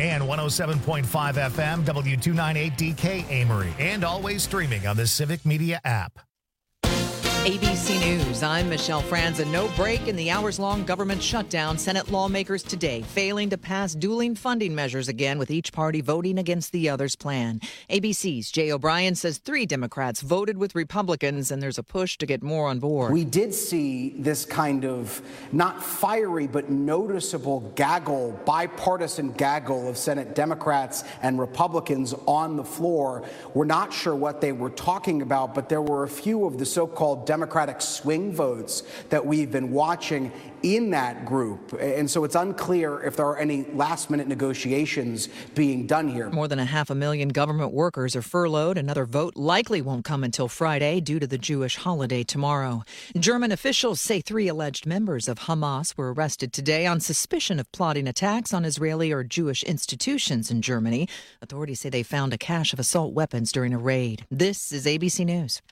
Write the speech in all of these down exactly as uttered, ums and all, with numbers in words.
And one oh seven point five F M, W two ninety-eight D K Amory. And always streaming on the Civic Media app. A B C News, I'm Michelle Franzen. No break in the hours-long government shutdown. Senate lawmakers today failing to pass dueling funding measures again, with each party voting against the other's plan. A B C's Jay O'Brien says three Democrats voted with Republicans, and there's a push to get more on board. We did see this kind of not fiery but noticeable gaggle, bipartisan gaggle of Senate Democrats and Republicans on the floor. We're not sure what they were talking about, but there were a few of the so-called Democratic swing votes that we've been watching in that group. And so it's unclear if there are any last-minute negotiations being done here. More than a half a million government workers are furloughed. Another vote likely won't come until Friday due to the Jewish holiday tomorrow. German officials say three alleged members of Hamas were arrested today on suspicion of plotting attacks on Israeli or Jewish institutions in Germany. Authorities say they found a cache of assault weapons during a raid. This is A B C News.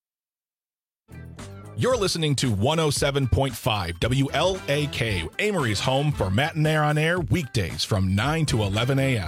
You're listening to one oh seven point five W L A K, Amory's home for Matinee on Air, weekdays from nine to eleven a.m.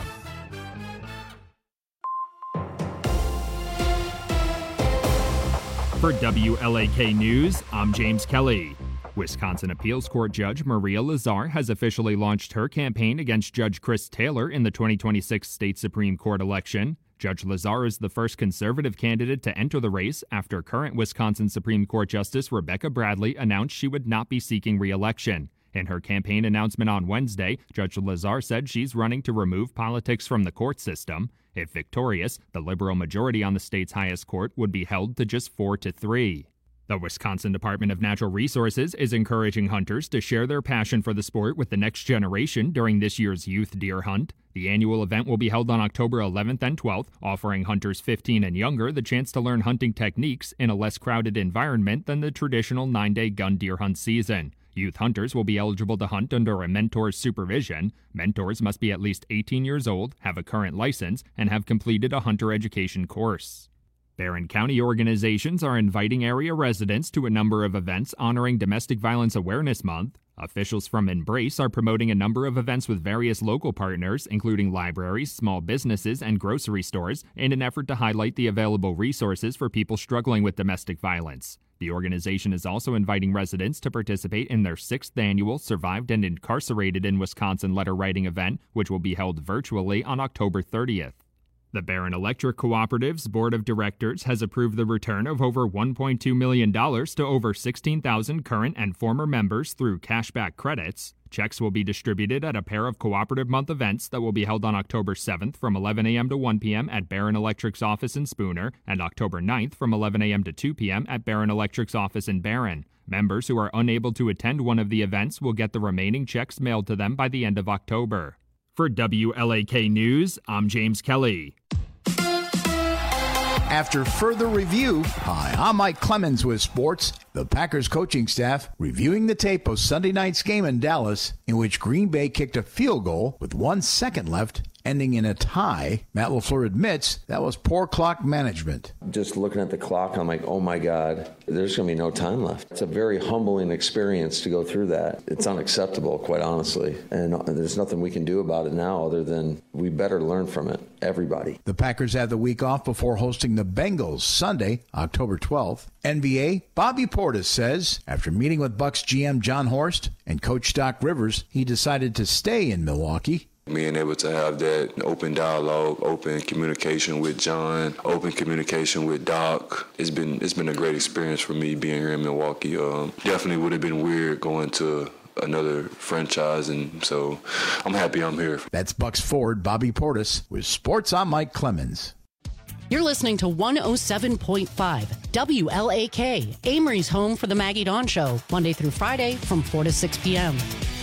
For W L A K News, I'm James Kelly. Wisconsin Appeals Court Judge Maria Lazar has officially launched her campaign against Judge Chris Taylor in the twenty twenty-six state Supreme Court election. Judge Lazar is the first conservative candidate to enter the race after current Wisconsin Supreme Court Justice Rebecca Bradley announced she would not be seeking re-election. In her campaign announcement on Wednesday, Judge Lazar said she's running to remove politics from the court system. If victorious, the liberal majority on the state's highest court would be held to just four to three. The Wisconsin Department of Natural Resources is encouraging hunters to share their passion for the sport with the next generation during this year's youth deer hunt. The annual event will be held on October eleventh and twelfth, offering hunters fifteen and younger the chance to learn hunting techniques in a less crowded environment than the traditional nine-day gun deer hunt season. Youth hunters will be eligible to hunt under a mentor's supervision. Mentors must be at least eighteen years old, have a current license, and have completed a hunter education course. Barron County organizations are inviting area residents to a number of events honoring Domestic Violence Awareness Month. Officials from Embrace are promoting a number of events with various local partners, including libraries, small businesses, and grocery stores, in an effort to highlight the available resources for people struggling with domestic violence. The organization is also inviting residents to participate in their sixth annual Survived and Incarcerated in Wisconsin letter writing event, which will be held virtually on October thirtieth. The Barron Electric Cooperative's Board of Directors has approved the return of over one point two million dollars to over sixteen thousand current and former members through cashback credits. Checks will be distributed at a pair of Cooperative Month events that will be held on October seventh from eleven a.m. to one p.m. at Barron Electric's office in Spooner and October ninth from eleven a.m. to two p.m. at Barron Electric's office in Barron. Members who are unable to attend one of the events will get the remaining checks mailed to them by the end of October. For W L A K News, I'm James Kelly. After further review, hi, I'm Mike Clemens with sports. The Packers coaching staff reviewing the tape of Sunday night's game in Dallas, in which Green Bay kicked a field goal with one second left, ending in a tie. Matt LaFleur admits that was poor clock management. Just looking at the clock, I'm like, oh my God, there's going to be no time left. It's a very humbling experience to go through that. It's unacceptable, quite honestly. And there's nothing we can do about it now other than we better learn from it, everybody. The Packers have the week off before hosting the Bengals Sunday, October twelfth. N B A, Bobby Portis says, after meeting with Bucks G M John Horst and Coach Doc Rivers, he decided to stay in Milwaukee. Being able to have that open dialogue, open communication with John, open communication with Doc, it's been it's been a great experience for me being here in Milwaukee. Um, definitely would have been weird going to another franchise, and so I'm happy I'm here. That's Bucks forward Bobby Portis with Sports. I'm Mike Clemens. You're listening to one oh seven point five W L A K, Amory's home for the Maggie Dawn Show, Monday through Friday from four to six p.m.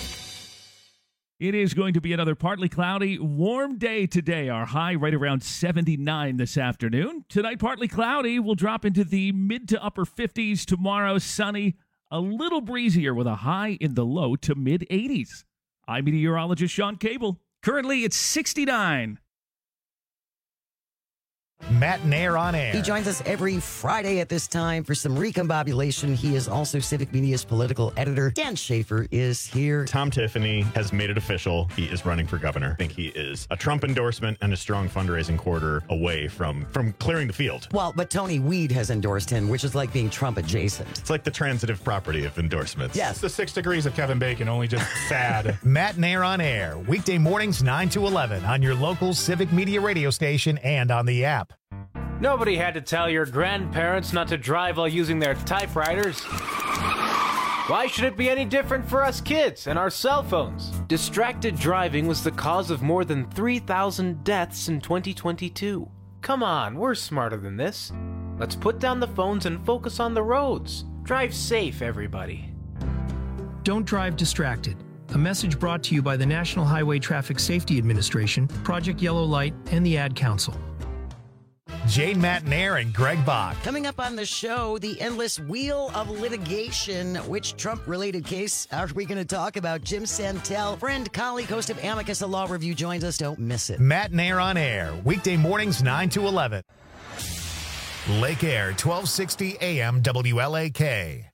It is going to be another partly cloudy, warm day today. Our high right around seventy-nine this afternoon. Tonight, partly cloudy. We'll drop into the mid to upper fifties. Tomorrow, sunny, a little breezier with a high in the low to mid eighties. I'm meteorologist Sean Cable. Currently, it's sixty-nine. Matt Nair on Air. He joins us every Friday at this time for some recombobulation. He is also Civic Media's political editor. Dan Schaefer is here. Tom Tiffany has made it official. He is running for governor. I think he is a Trump endorsement and a strong fundraising quarter away from, from clearing the field. Well, but Tony Weed has endorsed him, which is like being Trump adjacent. It's like the transitive property of endorsements. Yes. It's the six degrees of Kevin Bacon, only just sad. Matt Nair on Air, weekday mornings nine to eleven on your local Civic Media radio station and on the app. Nobody had to tell your grandparents not to drive while using their typewriters. Why should it be any different for us kids and our cell phones? Distracted driving was the cause of more than three thousand deaths in twenty twenty-two. Come on, we're smarter than this. Let's put down the phones and focus on the roads. Drive safe, everybody. Don't drive distracted. A message brought to you by the National Highway Traffic Safety Administration, Project Yellow Light, and the Ad Council. Jane Matt Nair and Greg Bach. Coming up on the show, the endless wheel of litigation. Which Trump-related case are we going to talk about? Jim Santel, friend, colleague, host of Amicus, a law review, joins us. Don't miss it. Matt Nair on Air, weekday mornings nine to eleven. Lake Air, twelve sixty A M W L A K.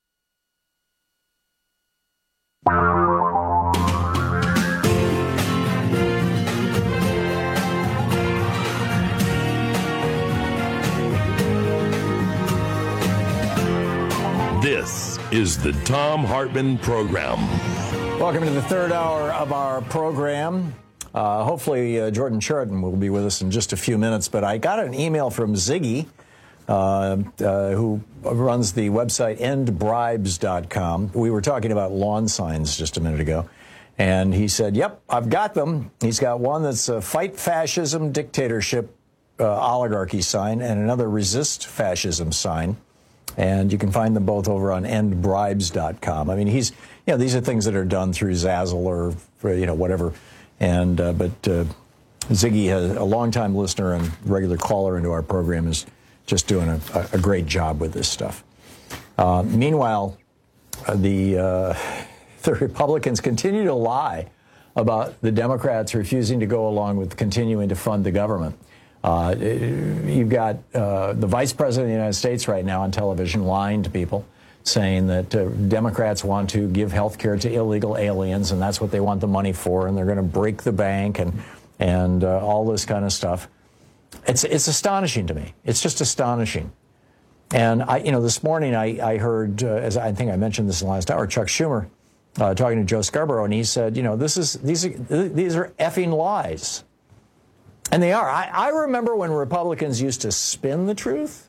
This is the Thom Hartmann Program. Welcome to the third hour of our program. Uh, hopefully, uh, Jordan Chariton will be with us in just a few minutes. But I got an email from Ziggy, uh, uh, who runs the website end bribes dot com. We were talking about lawn signs just a minute ago. And he said, yep, I've got them. He's got one that's a fight fascism, dictatorship, uh, oligarchy sign, and another resist fascism sign. And you can find them both over on end bribes dot com. I mean, he's, you know, these are things that are done through Zazzle or, for, you know, whatever. And, uh, but uh, Ziggy, has a longtime listener and regular caller into our program, is just doing a, a great job with this stuff. Uh, meanwhile, uh, the, uh, the Republicans continue to lie about the Democrats refusing to go along with continuing to fund the government. Uh, you've got uh, the vice president of the United States right now on television lying to people, saying that uh, Democrats want to give health care to illegal aliens, and that's what they want the money for, and they're going to break the bank and and uh, all this kind of stuff. It's it's astonishing to me. It's just astonishing. And I, you know, this morning I, I heard, uh, as I think I mentioned this in the last hour, Chuck Schumer uh, talking to Joe Scarborough, and he said, you know, this is these are, these are effing lies. And they are. I, I remember when Republicans used to spin the truth,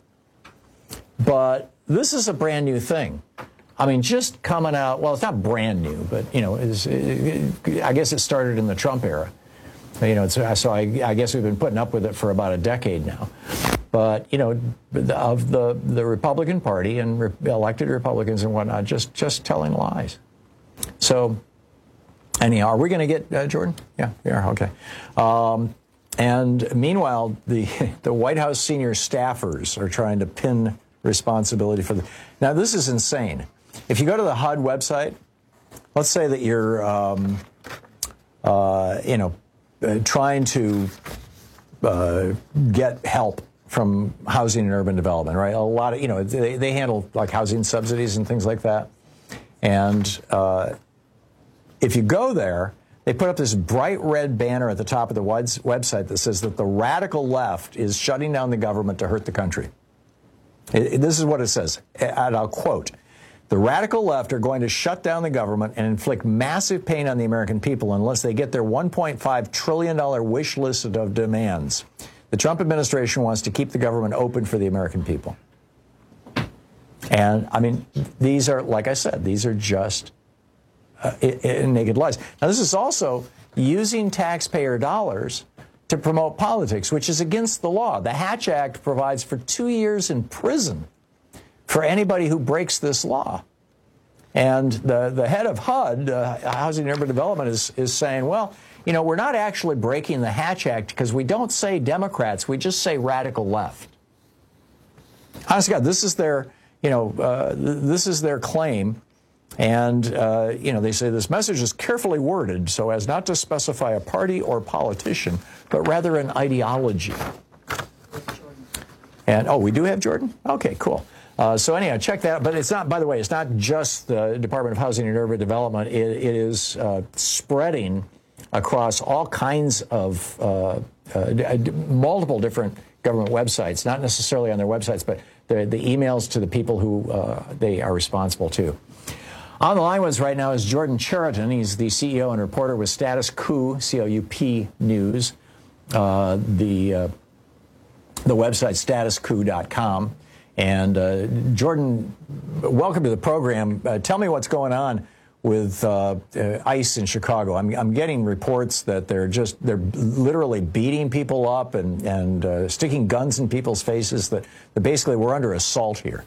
but this is a brand new thing. I mean, just coming out, well, it's not brand new, but, you know, it's, it, it, I guess it started in the Trump era. You know, it's, so I, I guess we've been putting up with it for about a decade now. But, you know, of the, the Republican Party and re- elected Republicans and whatnot, just, just telling lies. So, anyhow, are we going to get, uh, Jordan? Yeah, we are. Okay. Um, And meanwhile, the the White House senior staffers are trying to pin responsibility for the. Now, this is insane. If you go to the H U D website, let's say that you're, um, uh, you know, uh, trying to uh, get help from housing and urban development, right? A lot of, you know, they, they handle like housing subsidies and things like that. And uh, if you go there, they put up this bright red banner at the top of the website that says that the radical left is shutting down the government to hurt the country. It, it, this is what it says, and I'll quote, "The radical left are going to shut down the government and inflict massive pain on the American people unless they get their one point five trillion dollars wish list of demands. The Trump administration wants to keep the government open for the American people." And, I mean, these are, like I said, these are just Uh, it, it, naked lies. Now, this is also using taxpayer dollars to promote politics, which is against the law. The Hatch Act provides for two years in prison for anybody who breaks this law. And the, the head of H U D, uh, Housing and Urban Development, is, is saying, well, you know, we're not actually breaking the Hatch Act because we don't say Democrats, we just say radical left. Honest to God, this is their, you know, uh, th- this is their claim. And, uh, you know, they say this message is carefully worded so as not to specify a party or politician, but rather an ideology. And, oh, we do have Jordan? Okay, cool. Uh, so anyhow, check that out. But it's not, by the way, it's not just the Department of Housing and Urban Development. It, it is uh, spreading across all kinds of uh, uh, multiple different government websites, not necessarily on their websites, but the, the emails to the people who uh, they are responsible to. On the line with us right now is Jordan Chariton. He's the C E O and reporter with Status Coup, C O U P News. Uh, the, uh, the website status coup dot com. And uh, Jordan, welcome to the program. Uh, tell me what's going on with uh, uh, ICE in Chicago. I'm, I'm getting reports that they're just, they're literally beating people up and, and uh, sticking guns in people's faces, that, that basically we're under assault here.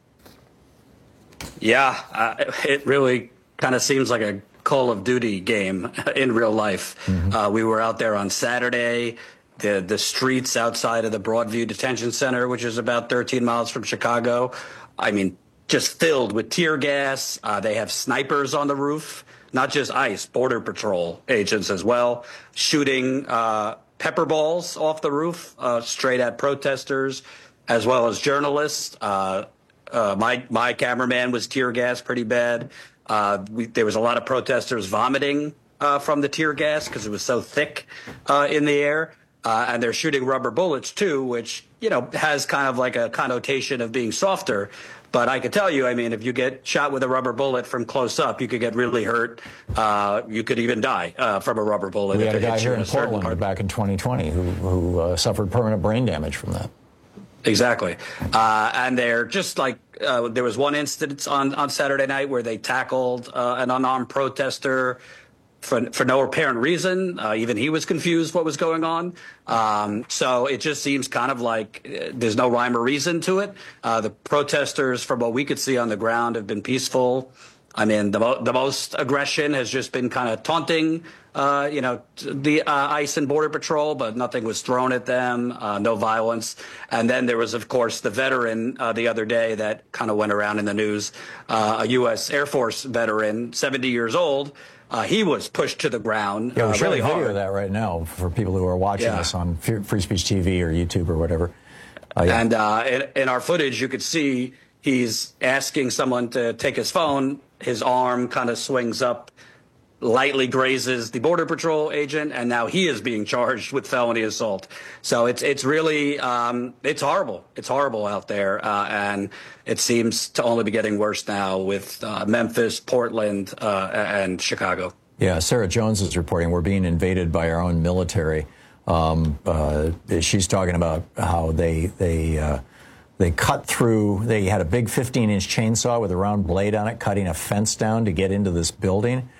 Yeah, uh, it really kind of seems like a Call of Duty game in real life. Mm-hmm. Uh, we were out there on Saturday. The, the streets outside of the Broadview Detention Center, which is about thirteen miles from Chicago, I mean, just filled with tear gas. Uh, they have snipers on the roof, not just ICE, Border Patrol agents as well, shooting uh, pepper balls off the roof uh, straight at protesters, as well as journalists. Uh, uh, my, my cameraman was tear gas pretty bad. Uh, we, there was a lot of protesters vomiting uh, from the tear gas because it was so thick uh, in the air. Uh, and they're shooting rubber bullets, too, which, you know, has kind of like a connotation of being softer. But I could tell you, I mean, if you get shot with a rubber bullet from close up, you could get really hurt. Uh, you could even die uh, from a rubber bullet. We if had a it guy hits you here in in a certain Portland part. back in twenty twenty who, who uh, suffered permanent brain damage from that. Exactly. Uh, and they're just like, uh, there was one instance on, on Saturday night where they tackled uh, an unarmed protester for, for no apparent reason. Uh, even he was confused what was going on. Um, so it just seems kind of like uh, there's no rhyme or reason to it. Uh, the protesters, from what we could see on the ground, have been peaceful. I mean, the, mo- the most aggression has just been kind of taunting, uh, you know, the uh, ICE and Border Patrol, but nothing was thrown at them, uh, no violence. And then there was, of course, the veteran uh, the other day that kind of went around in the news, uh, a U S Air Force veteran, seventy years old. Uh, he was pushed to the ground. Yeah, we're uh, showing really a video hard. of that right now for people who are watching Yeah. us on Free Speech T V or YouTube or whatever. Uh, yeah. And uh, in, in our footage, you could see he's asking someone to take his phone. His arm kind of swings up, lightly grazes the Border Patrol agent, and now he is being charged with felony assault. So it's it's really um, it's horrible. It's horrible out there, uh, and it seems to only be getting worse now with uh, Memphis, Portland, uh, and Chicago. Yeah, Sarah Jones is reporting we're being invaded by our own military. Um, uh, she's talking about how they they uh, they cut through. They had a big fifteen inch chainsaw with a round blade on it, cutting a fence down to get into this building.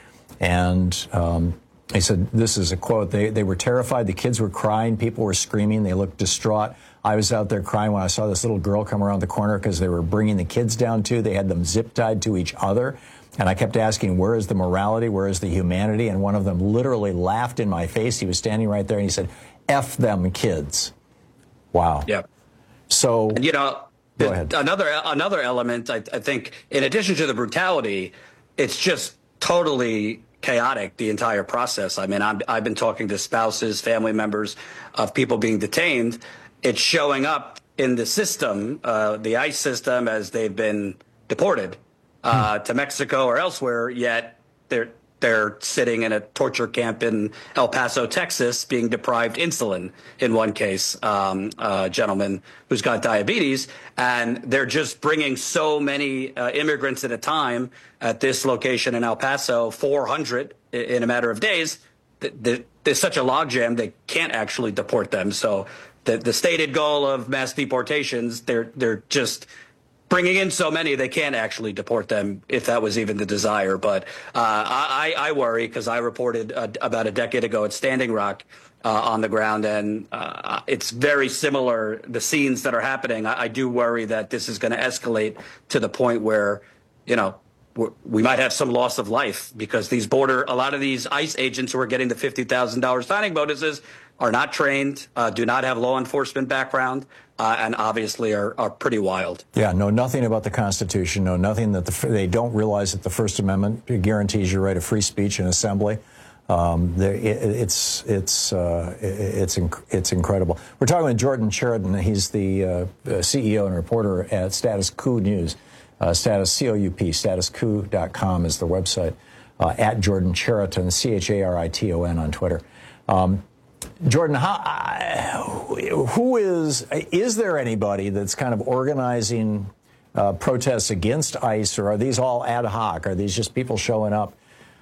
And um, they said, this is a quote, they, they were terrified. The kids were crying. People were screaming. They looked distraught. I was out there crying when I saw this little girl come around the corner because they were bringing the kids down, too. They had them zip tied to each other. And I kept asking, where is the morality? Where is the humanity? And one of them literally laughed in my face. He was standing right there, and he said, F them kids. Wow. Yep. So, and, you know, go ahead. another another element, I, I think, in addition to the brutality, it's just totally chaotic, the entire process. I mean, I'm, I've been talking to spouses, family members of people being detained. It's showing up in the system, uh, the ICE system, as they've been deported uh, to Mexico or elsewhere, yet they're they're sitting in a torture camp in El Paso, Texas, being deprived insulin in one case, um, a gentleman who's got diabetes. And they're just bringing so many uh, immigrants at a time at this location in El Paso, four hundred in a matter of days. There's such a logjam, they can't actually deport them. So the, the stated goal of mass deportations, they're they're just bringing in so many they can't actually deport them, if that was even the desire. But uh, I, I worry because I reported uh, about a decade ago at Standing Rock uh, on the ground, and uh, it's very similar, the scenes that are happening. I, I do worry that this is going to escalate to the point where, you know, we're, we might have some loss of life because these border, a lot of these ICE agents who are getting the fifty thousand dollars signing bonuses are not trained, uh, do not have law enforcement background, uh, and obviously are, are pretty wild. Yeah, know nothing about the Constitution, know nothing that the, they don't realize that the First Amendment guarantees your right of free speech and assembly. Um, there, it, it's it's uh, it's inc- it's incredible. We're talking with Jordan Sheridan. He's the uh, C E O and reporter at Status Coup News. Uh, status C O U P status coup dot com is the website. Uh, at Jordan Chariton, C H A R I T O N on Twitter. Um, Jordan, how, uh, who is is there anybody that's kind of organizing uh, protests against ICE, or are these all ad hoc? Are these just people showing up?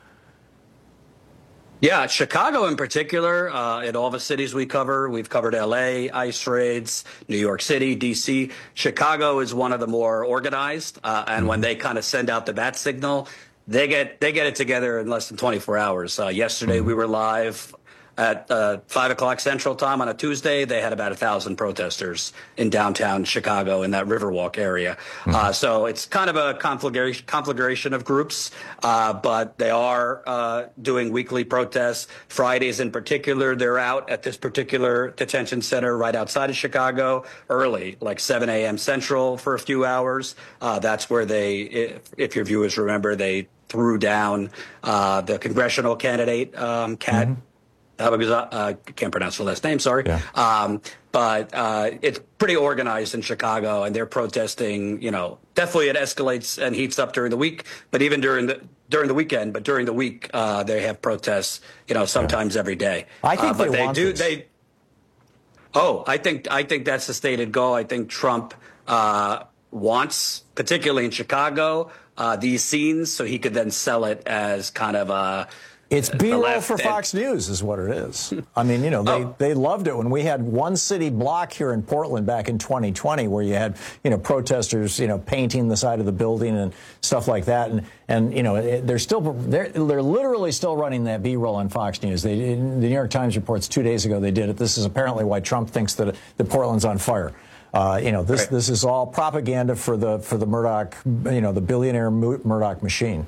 Yeah, Chicago in particular, uh, in all the cities we cover, we've covered L A, ICE raids, New York City, D C. Chicago is one of the more organized, uh, and mm-hmm. when they kind of send out the bat signal, they get they get it together in less than twenty-four hours. Uh, yesterday mm-hmm. we were live at uh, five o'clock Central Time on a Tuesday. They had about a thousand protesters in downtown Chicago in that Riverwalk area. Mm-hmm. Uh, so it's kind of a conflagration, conflagration of groups, uh, but they are uh, doing weekly protests. Fridays in particular, they're out at this particular detention center right outside of Chicago early, like seven a.m. Central for a few hours. Uh, that's where they, if, if your viewers remember, they threw down uh, the congressional candidate, um, Kat. Mm-hmm. Uh, because I uh, can't pronounce the last name, sorry. Yeah. Um, but uh, it's pretty organized in Chicago, and they're protesting, you know, definitely it escalates and heats up during the week, but even during the during the weekend, but during the week, uh, they have protests, you know, sometimes yeah. every day. I think uh, but they, they want do, this. they, oh, I think, I think that's the stated goal. I think Trump uh, wants, particularly in Chicago, uh, these scenes so he could then sell it as kind of a, It's B-roll for Fox News is what it is. I mean, you know, they, oh. they loved it when we had one city block here in Portland back in twenty twenty where you had, you know, protesters, you know, painting the side of the building and stuff like that. And, and you know, it, they're still, they're, they're literally still running that B-roll on Fox News. They, the New York Times reports two days ago they did it. This is apparently why Trump thinks that, that Portland's on fire. Uh, you know, this right. this is all propaganda for the, for the Murdoch, you know, the billionaire Murdoch machine.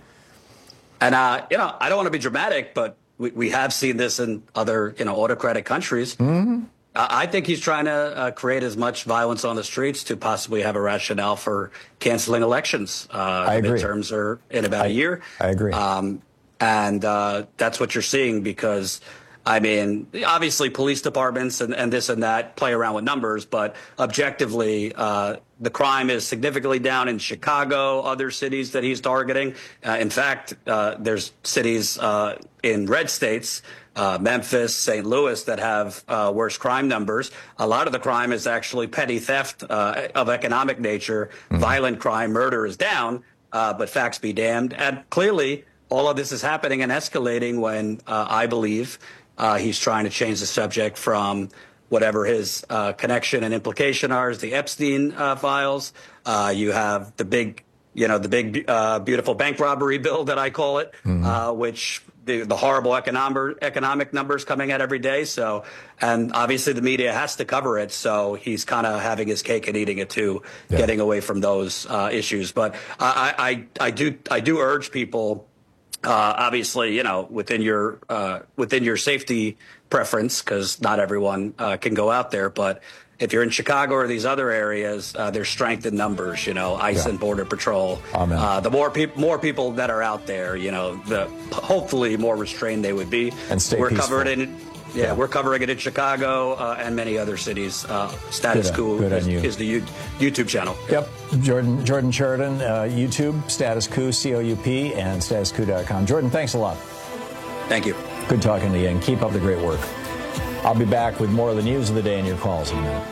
And, uh, you know, I don't want to be dramatic, but we, we have seen this in other, you know, autocratic countries. Mm-hmm. Uh, I think he's trying to uh, create as much violence on the streets to possibly have a rationale for canceling elections. Uh, I the agree. Midterms are in about I, a year. I agree. Um, and uh, that's what you're seeing because, I mean, obviously police departments and, and this and that play around with numbers, but objectively, uh, the crime is significantly down in Chicago, other cities that he's targeting. Uh, in fact, uh, there's cities uh, in red states, uh, Memphis, Saint Louis, that have uh, worse crime numbers. A lot of the crime is actually petty theft uh, of economic nature. Mm-hmm. Violent crime, murder is down, uh, but facts be damned. And clearly, all of this is happening and escalating when uh, I believe uh, he's trying to change the subject from whatever his uh, connection and implication are, is the Epstein uh, files. Uh, you have the big, you know, the big, uh, beautiful bank robbery bill that I call it, mm-hmm. uh, which the, the horrible economic economic numbers coming out every day. So, and obviously the media has to cover it. So he's kind of having his cake and eating it too, yeah. getting away from those uh, issues. But I, I, I do, I do urge people. Uh, obviously, you know, within your uh, within your safety preference, because not everyone uh, can go out there. But if you're in Chicago or these other areas, uh, there's strength in numbers. You know, ICE yeah. and Border Patrol. Uh, the more people, more people that are out there, you know, the hopefully more restrained they would be. And stay We're peaceful. covered in. Yeah, yeah, we're covering it in Chicago uh, and many other cities. Uh, Status Coup is, is the U- YouTube channel. Yep. Jordan Jordan Sheridan, uh, YouTube, Status Coup, C O U P, and status coup dot com. Jordan, thanks a lot. Thank you. Good talking to you, and keep up the great work. I'll be back with more of the news of the day and your calls in a minute.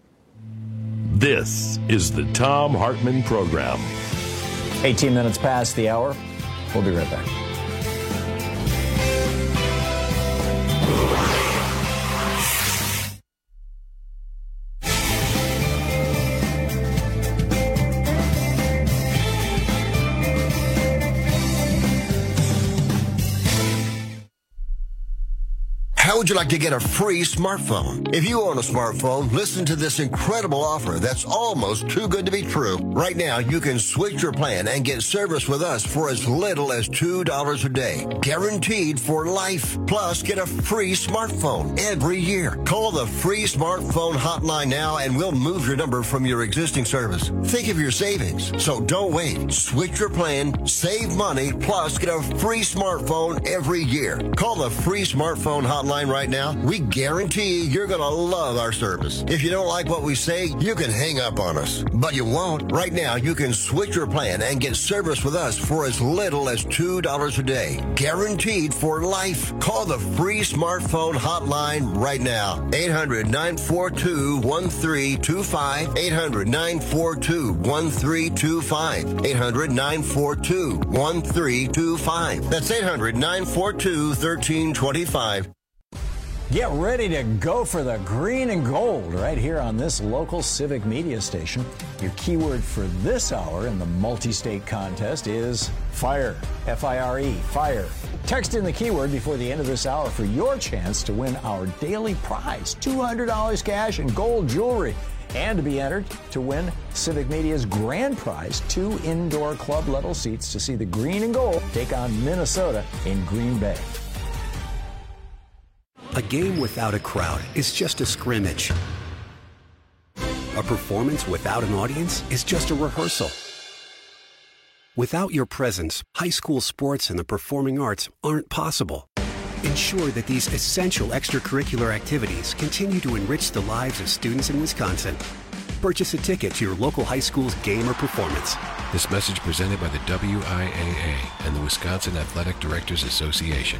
This is the Thom Hartmann Program. eighteen minutes past the hour. We'll be right back. would you like to get a free smartphone? If you own a smartphone, listen to this incredible offer that's almost too good to be true. Right now, you can switch your plan and get service with us for as little as two dollars a day. Guaranteed for life. Plus, get a free smartphone every year. Call the free smartphone hotline now and we'll move your number from your existing service. Think of your savings. So don't wait. Switch your plan, save money, plus get a free smartphone every year. Call the free smartphone hotline right now. We guarantee you're going to love our service. If you don't like what we say, you can hang up on us. But you won't. Right now, you can switch your plan and get service with us for as little as two dollars a day. Guaranteed for life. Call the free smartphone hotline right now. eight hundred, nine four two, one three two five. eight hundred, nine four two, one three two five. eight hundred, nine four two, one three two five. That's eight hundred, nine four two, one three two five. Get ready to go for the green and gold right here on this local civic media station. Your keyword for this hour in the multi-state contest is FIRE. F I R E, FIRE. Text in the keyword before the end of this hour for your chance to win our daily prize, two hundred dollars cash and gold jewelry. And to be entered to win Civic Media's grand prize, two indoor club level seats to see the green and gold take on Minnesota in Green Bay. A game without a crowd is just a scrimmage. A performance without an audience is just a rehearsal. Without your presence, high school sports and the performing arts aren't possible. Ensure that these essential extracurricular activities continue to enrich the lives of students in Wisconsin. Purchase a ticket to your local high school's game or performance. This message presented by the W I A A and the Wisconsin Athletic Directors Association.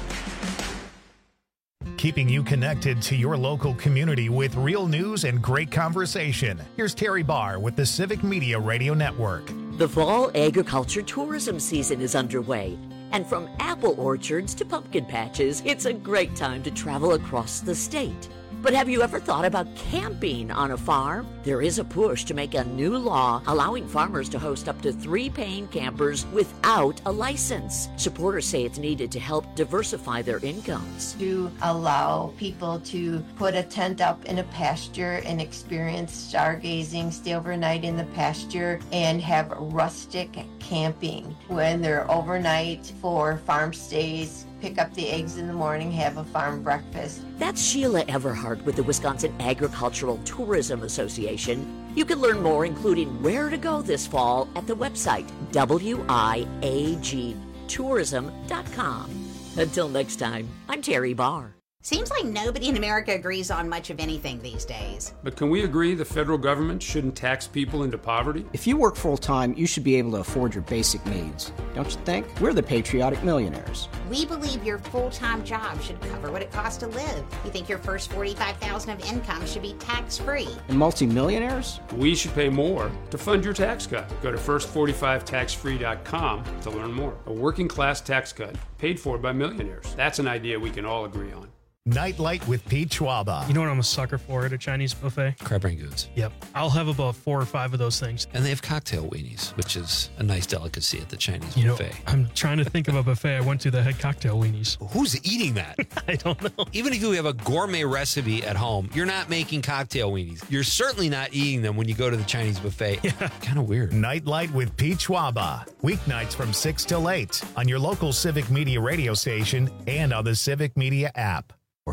Keeping you connected to your local community with real news and great conversation. Here's Terry Barr with the Civic Media Radio Network. The fall agriculture tourism season is underway. And from apple orchards to pumpkin patches, it's a great time to travel across the state. But have you ever thought about camping on a farm? There is a push to make a new law allowing farmers to host up to three paying campers without a license. Supporters say it's needed to help diversify their incomes. To allow people to put a tent up in a pasture and experience stargazing, stay overnight in the pasture, and have rustic camping when they're overnight for farm stays. Pick up the eggs in the morning, have a farm breakfast. That's Sheila Everhart with the Wisconsin Agricultural Tourism Association. You can learn more, including where to go this fall, at the website W I A G tourism dot com. Until next time, I'm Terry Barr. Seems like nobody in America agrees on much of anything these days. But can we agree the federal government shouldn't tax people into poverty? If you work full-time, you should be able to afford your basic needs. Don't you think? We're the patriotic millionaires. We believe your full-time job should cover what it costs to live. We think your first forty-five thousand dollars of income should be tax-free. And multimillionaires? We should pay more to fund your tax cut. Go to first forty-five tax free dot com to learn more. A working-class tax cut paid for by millionaires. That's an idea we can all agree on. Nightlight with Pete Schwaba. You know what I'm a sucker for at a Chinese buffet? Crab rangoons. Yep. I'll have about four or five of those things. And they have cocktail weenies, which is a nice delicacy at the Chinese you buffet. Know, I'm trying to think of a buffet I went to that had cocktail weenies. Who's eating that? I don't know. Even if you have a gourmet recipe at home, you're not making cocktail weenies. You're certainly not eating them when you go to the Chinese buffet. Yeah. Kind of weird. Nightlight with Pete Schwaba. Weeknights from six till eight on your local Civic Media radio station and on the Civic Media app.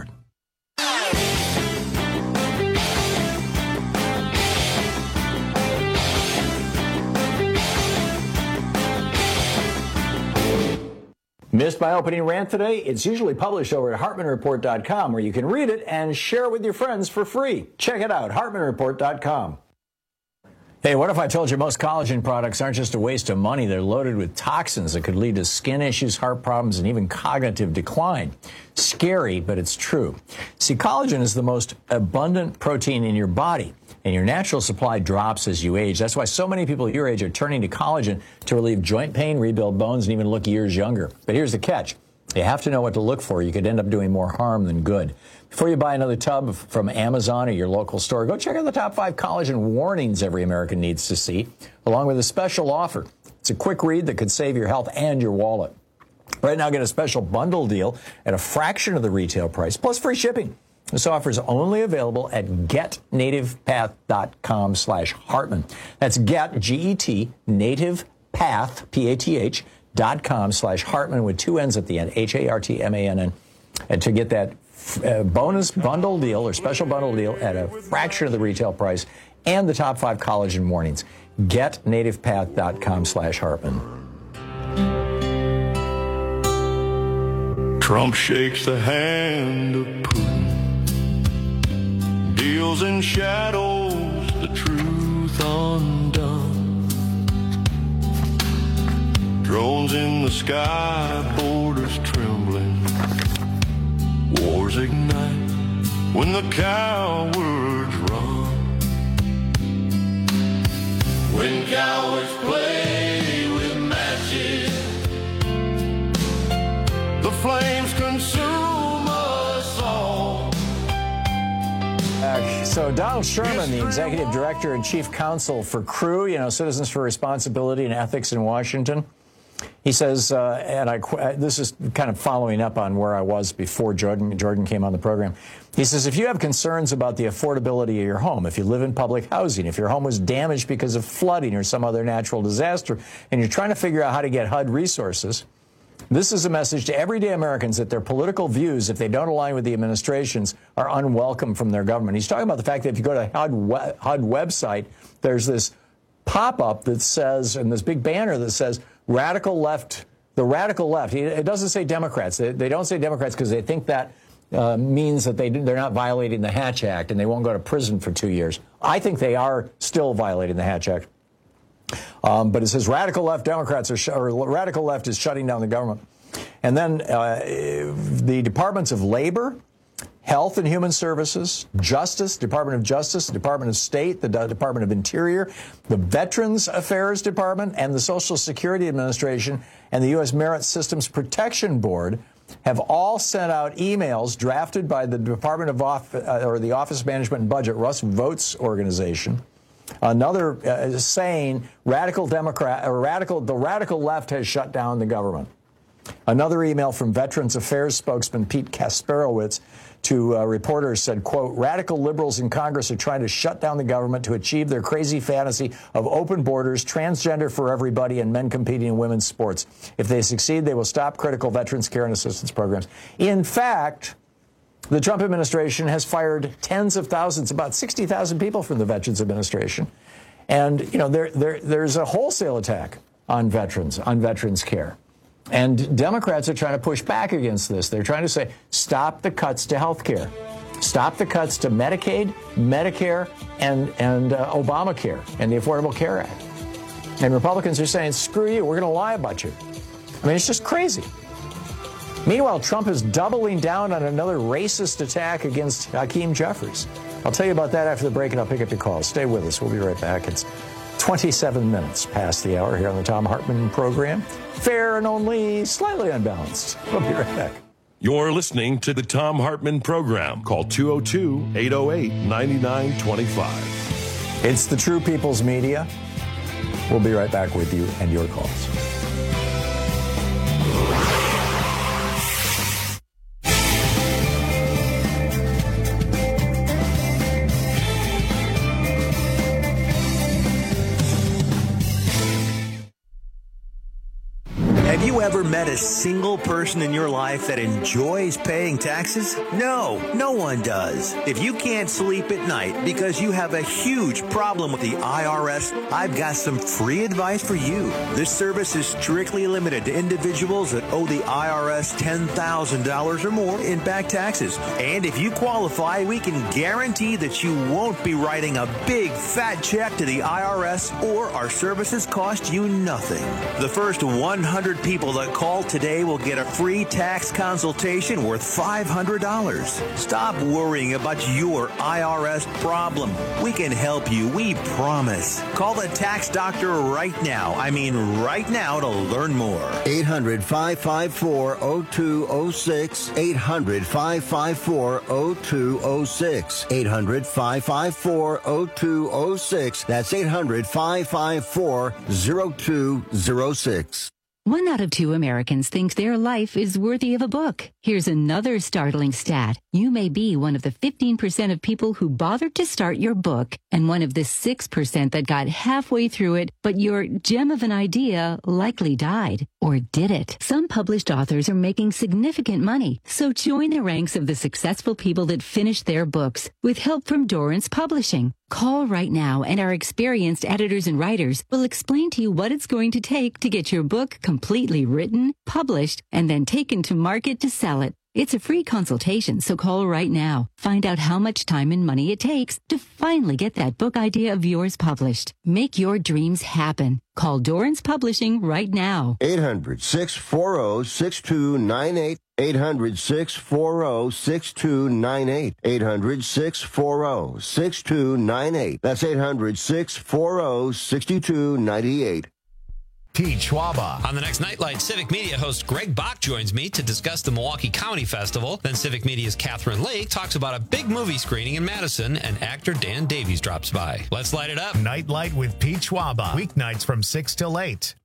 Missed my opening rant today? It's usually published over at Hartman Report dot com, where you can read it and share it with your friends for free. Check it out, Hartman Report dot com. Hey, what if I told you most collagen products aren't just a waste of money? They're loaded with toxins that could lead to skin issues, heart problems, and even cognitive decline. Scary, but it's true. See, collagen is the most abundant protein in your body, and your natural supply drops as you age. That's why so many people your age are turning to collagen to relieve joint pain, rebuild bones, and even look years younger. But here's the catch. You have to know what to look for. You could end up doing more harm than good. Before you buy another tub from Amazon or your local store, go check out the top five collagen warnings every American needs to see, along with a special offer. It's a quick read that could save your health and your wallet. Right now, get a special bundle deal at a fraction of the retail price, plus free shipping. This offer is only available at getnativepath.com slash Hartman. That's get, G E T, nativepath, P A T H, dot com slash Hartman with two N's at the end, H A R T M A N N. And to get that uh, bonus bundle deal or special bundle deal at a fraction of the retail price and the top five collagen mornings, getnativepath.com slash Hartman. Trump shakes the hand of Putin, deals in shadows, the truth undone. Drones in the sky, borders trembling, wars ignite when the cowards run. When cowards play with matches, the flames consume us all. Uh, so Donald Sherman, the executive director and chief counsel for C R U, you know, Citizens for Responsibility and Ethics in Washington, he says, uh, and I, this is kind of following up on where I was before Jordan, Jordan came on the program. He says, if you have concerns about the affordability of your home, if you live in public housing, if your home was damaged because of flooding or some other natural disaster, and you're trying to figure out how to get H U D resources, this is a message to everyday Americans that their political views, if they don't align with the administration's, are unwelcome from their government. He's talking about the fact that if you go to the H U D, we- H U D website, there's this pop-up that says, and this big banner that says, radical left, the radical left. It doesn't say Democrats. They, they don't say Democrats because they think that uh, means that they, they're not violating the Hatch Act and they won't go to prison for two years. I think they are still violating the Hatch Act. Um, but it says radical left Democrats are, sh- or radical left is shutting down the government. And then uh, the Departments of Labor, Health and Human Services, Justice, Department of Justice, Department of State, the D- Department of Interior, the Veterans Affairs Department, and the Social Security Administration and the U S Merit Systems Protection Board have all sent out emails drafted by the Department of Off- uh, or the Office Management and Budget, Russ Votes organization. Another uh, saying radical Democrat or radical the radical left has shut down the government. Another email from Veterans Affairs spokesman Pete Kasperowicz to uh, reporters said, quote, radical liberals in Congress are trying to shut down the government to achieve their crazy fantasy of open borders, transgender for everybody, and men competing in women's sports. If they succeed, they will stop critical veterans care and assistance programs. In fact, the Trump administration has fired tens of thousands, about sixty thousand people from the Veterans Administration. And, you know, there, there, there's a wholesale attack on veterans, on veterans care. And Democrats are trying to push back against this. They're trying to say, stop the cuts to health care. Stop the cuts to Medicaid, Medicare, and, and uh, Obamacare, and the Affordable Care Act. And Republicans are saying, screw you, we're going to lie about you. I mean, it's just crazy. Meanwhile, Trump is doubling down on another racist attack against Hakeem Jeffries. I'll tell you about that after the break, and I'll pick up your calls. Stay with us. We'll be right back. It's twenty-seven minutes past the hour here on the Thom Hartmann program. Fair and only slightly unbalanced. We'll be right back. You're listening to the Thom Hartmann program. Call two oh two, eight oh eight, nine nine two five. It's the True People's Media. We'll be right back with you and your calls. Have you ever met a single person in your life that enjoys paying taxes? No, no one does. If you can't sleep at night because you have a huge problem with the I R S, I've got some free advice for you. This service is strictly limited to individuals that owe the I R S ten thousand dollars or more in back taxes. And if you qualify, we can guarantee that you won't be writing a big fat check to the I R S, or our services cost you nothing. The first one hundred people that call today will get a free tax consultation worth five hundred dollars. Stop worrying about your I R S problem. We can help you, we promise. Call the tax doctor right now. I mean right now to learn more. eight hundred, five five four, oh two oh six. eight hundred, five five four, oh two oh six. eight hundred, five five four, oh two oh six. That's eight hundred, five five four, oh two oh six. One out of two Americans thinks their life is worthy of a book. Here's another startling stat. You may be one of the fifteen percent of people who bothered to start your book and one of the six percent that got halfway through it, but your gem of an idea likely died. Or did it? Some published authors are making significant money, so join the ranks of the successful people that finished their books with help from Dorrance Publishing. Call right now and our experienced editors and writers will explain to you what it's going to take to get your book completely written, published, and then taken to market to sell it. It's a free consultation, so call right now. Find out how much time and money it takes to finally get that book idea of yours published. Make your dreams happen. Call Dorrance Publishing right now. eight hundred, six four zero, six two nine eight. eight hundred, six four zero, six two nine eight. eight hundred, six four zero, six two nine eight. That's eight hundred, six four zero, six two nine eight. Pete Schwaba. On the next Nightlight, Civic Media host Greg Bach joins me to discuss the Milwaukee Comedy Festival. Then Civic Media's Catherine Lake talks about a big movie screening in Madison, and actor Dan Davies drops by. Let's light it up. Nightlight with Pete Schwaba. Weeknights from six till eight.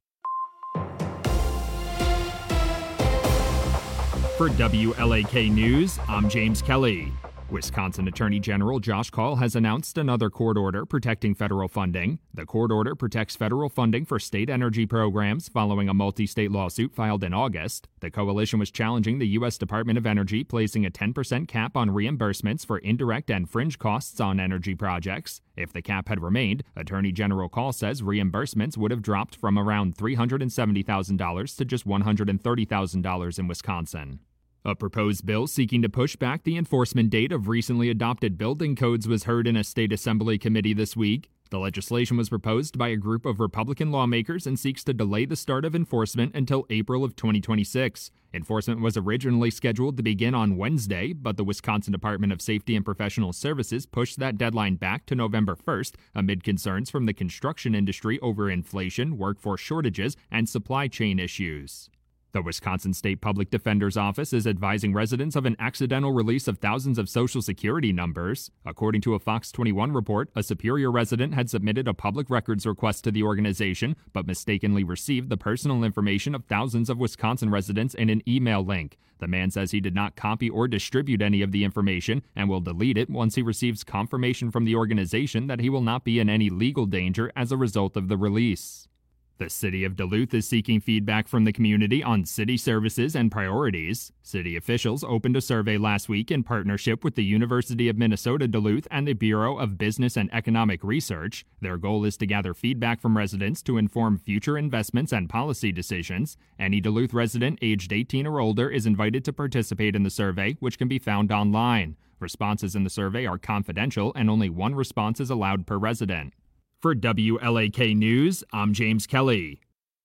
For W L A K News, I'm James Kelly. Wisconsin Attorney General Josh Kaul has announced another court order protecting federal funding. The court order protects federal funding for state energy programs following a multi-state lawsuit filed in August. The coalition was challenging the U S Department of Energy placing a ten percent cap on reimbursements for indirect and fringe costs on energy projects. If the cap had remained, Attorney General Kaul says reimbursements would have dropped from around three hundred seventy thousand dollars to just one hundred thirty thousand dollars in Wisconsin. A proposed bill seeking to push back the enforcement date of recently adopted building codes was heard in a state assembly committee this week. The legislation was proposed by a group of Republican lawmakers and seeks to delay the start of enforcement until April of twenty twenty-six. Enforcement was originally scheduled to begin on Wednesday, but the Wisconsin Department of Safety and Professional Services pushed that deadline back to November first amid concerns from the construction industry over inflation, workforce shortages, and supply chain issues. The Wisconsin State Public Defender's Office is advising residents of an accidental release of thousands of Social Security numbers. According to a Fox twenty-one report, a Superior resident had submitted a public records request to the organization, but mistakenly received the personal information of thousands of Wisconsin residents in an email link. The man says he did not copy or distribute any of the information and will delete it once he receives confirmation from the organization that he will not be in any legal danger as a result of the release. The city of Duluth is seeking feedback from the community on city services and priorities. City officials opened a survey last week in partnership with the University of Minnesota Duluth and the Bureau of Business and Economic Research. Their goal is to gather feedback from residents to inform future investments and policy decisions. Any Duluth resident aged eighteen or older is invited to participate in the survey, which can be found online. Responses in the survey are confidential, and only one response is allowed per resident. For W L A K News, I'm James Kelly.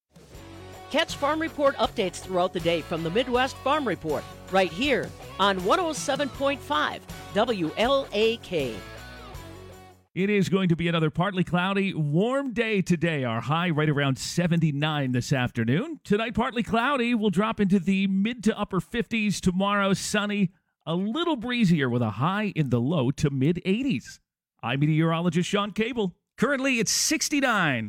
Catch Farm Report updates throughout the day from the Midwest Farm Report, right here on one oh seven point five W L A K. It is going to be another partly cloudy, warm day today. Our high right around seventy-nine this afternoon. Tonight, partly cloudy. We'll drop into the mid to upper fifties. Tomorrow, sunny, a little breezier with a high in the low to mid eighties. I'm meteorologist Sean Cable. Currently, it's sixty-nine.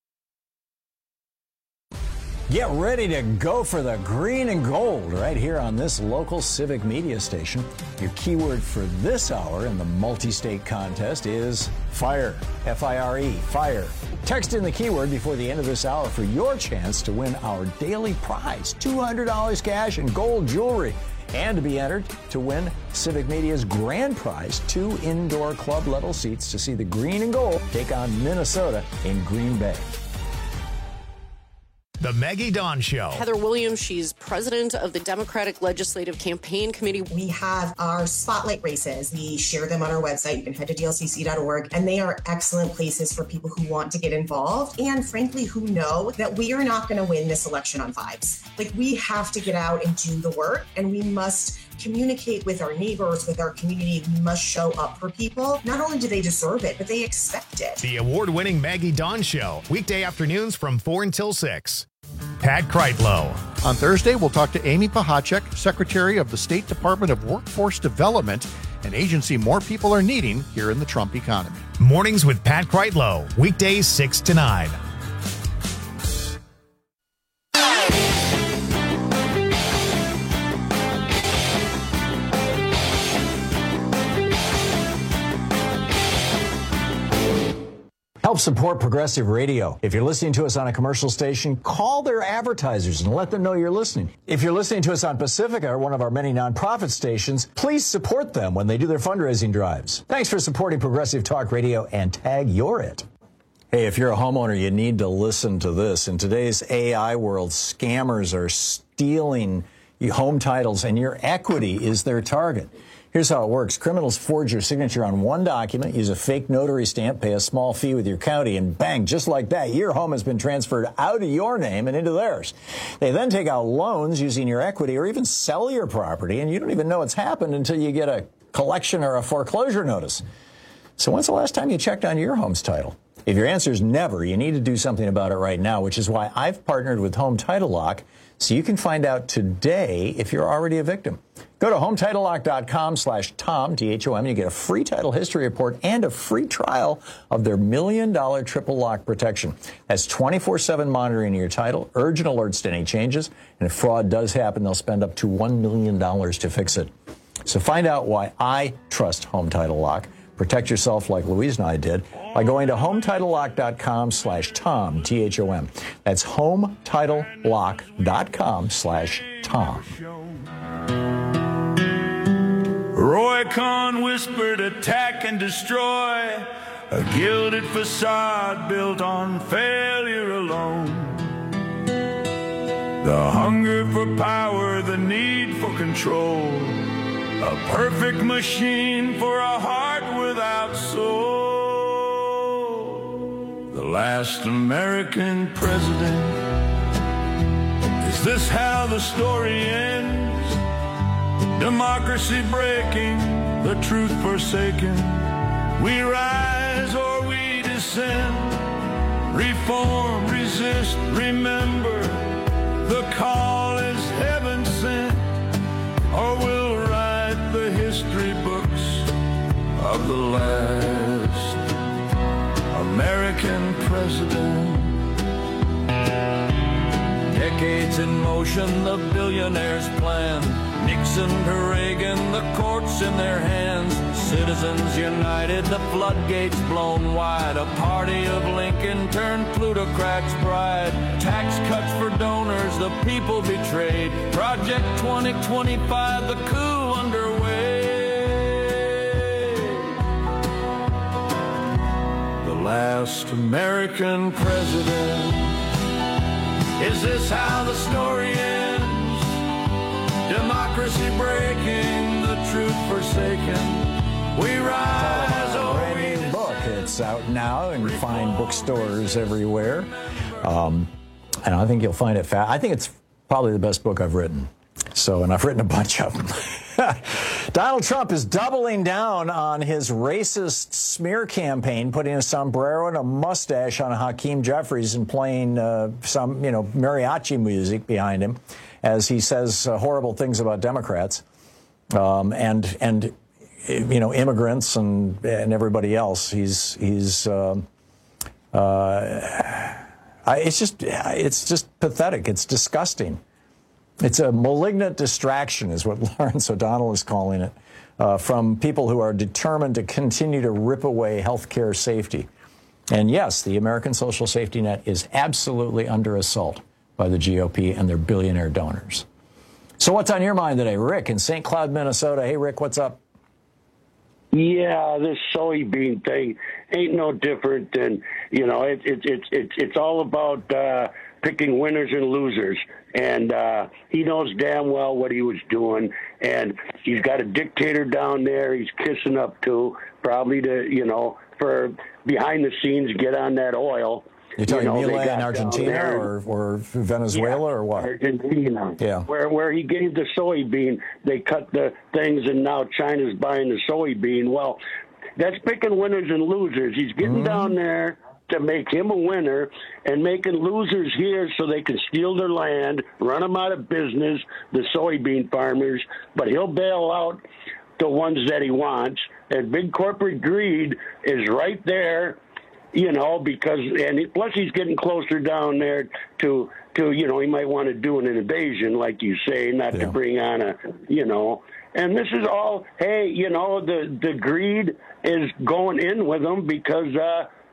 Get ready to go for the green and gold right here on this local Civic Media station. Your keyword for this hour in the multi-state contest is FIRE, F I R E, FIRE. Text in the keyword before the end of this hour for your chance to win our daily prize, two hundred dollars cash and gold jewelry. And to be entered to win Civic Media's grand prize, two indoor club level seats to see the green and gold take on Minnesota in Green Bay. The Maggie Dawn Show. Heather Williams, she's president of the Democratic Legislative Campaign Committee. We have our spotlight races. We share them on our website. You can head to D L C C dot org, and they are excellent places for people who want to get involved and, frankly, who know that we are not going to win this election on vibes. Like, we have to get out and do the work, and we must communicate with our neighbors, with our community. We must show up for people. Not only do they deserve it, but they expect it. The award-winning Maggie Dawn Show, weekday afternoons from four until six. Pat Kreitlow. On Thursday, we'll talk to Amy Pahacek, Secretary of the State Department of Workforce Development, an agency more people are needing here in the Trump economy. Mornings with Pat Kreitlow, weekdays six to nine. Help support Progressive Radio. If you're listening to us on a commercial station, call their advertisers and let them know you're listening. If you're listening to us on Pacifica, or one of our many nonprofit stations, please support them when they do their fundraising drives. Thanks for supporting Progressive Talk Radio, and tag you're it. Hey, if you're a homeowner, you need to listen to this. In today's A I world, scammers are stealing home titles, and your equity is their target. Here's how it works. Criminals forge your signature on one document, use a fake notary stamp, pay a small fee with your county, and bang, just like that, your home has been transferred out of your name and into theirs. They then take out loans using your equity or even sell your property, and you don't even know it's happened until you get a collection or a foreclosure notice. So when's the last time you checked on your home's title? If your answer is never, you need to do something about it right now, which is why I've partnered with Home Title Lock, so you can find out today if you're already a victim. Go to home title lock dot com slash Tom, T H O M. You get a free title history report and a free trial of their million dollar triple lock protection. That's twenty-four seven monitoring your title, urgent alerts to any changes, and if fraud does happen, they'll spend up to one million dollars to fix it. So find out why I trust Home Title Lock. Protect yourself like Louise and I did by going to home title lock dot com slash Tom, T H O M. That's home title lock dot com slash Tom. Roy Cohn whispered, attack and destroy, a gilded facade built on failure alone. The hunger for power, the need for control, a perfect machine for a heart without soul. The last American president. Is this how the story ends? Democracy breaking, the truth forsaken. We rise or we descend. Reform, resist, remember. The call is heaven sent. Or we'll write the history books of the last American president. Decades in motion, the billionaires' plan. Nixon to Reagan, the courts in their hands. Citizens united, the floodgates blown wide. A party of Lincoln turned plutocrats' pride. Tax cuts for donors, the people betrayed. Project twenty twenty-five, the coup underway. The last American president. Is this how the story ends? Democracy breaking, the truth forsaken. We rise or we descend. Book. It's out now in fine bookstores everywhere. Um, and I think you'll find it fast. I think it's probably the best book I've written. So, and I've written a bunch of them. Donald Trump is doubling down on his racist smear campaign, putting a sombrero and a mustache on Hakeem Jeffries and playing uh, some, you know, mariachi music behind him as he says uh, horrible things about Democrats um, and and you know immigrants and and everybody else. He's he's uh, uh, I, it's just it's just pathetic. It's disgusting. It's a malignant distraction, is what Lawrence O'Donnell is calling it, uh, from people who are determined to continue to rip away health care safety. And yes, the American social safety net is absolutely under assault by the G O P and their billionaire donors. So what's on your mind today? Rick in Saint Cloud, Minnesota. Hey, Rick, what's up? Yeah, this soybean thing ain't no different than, you know, it, it, it, it, it's all about uh, picking winners and losers. And uh, he knows damn well what he was doing. And he's got a dictator down there he's kissing up to, probably to, you know, for behind the scenes get on that oil. You're talking you know, Milei in Argentina or, or Venezuela yeah, or what? Argentina. Yeah. Where where he gave the soybean, they cut the things, and now China's buying the soybean. Well, that's picking winners and losers. He's getting mm-hmm. down there to make him a winner and making losers here so they can steal their land, run them out of business, the soybean farmers, but he'll bail out the ones that he wants. And big corporate greed is right there. You know, because, and plus he's getting closer down there to, to you know, he might want to do an invasion, like you say, not yeah. to bring on a, you know, and this is all, hey, you know, the, the greed is going in with them because uh,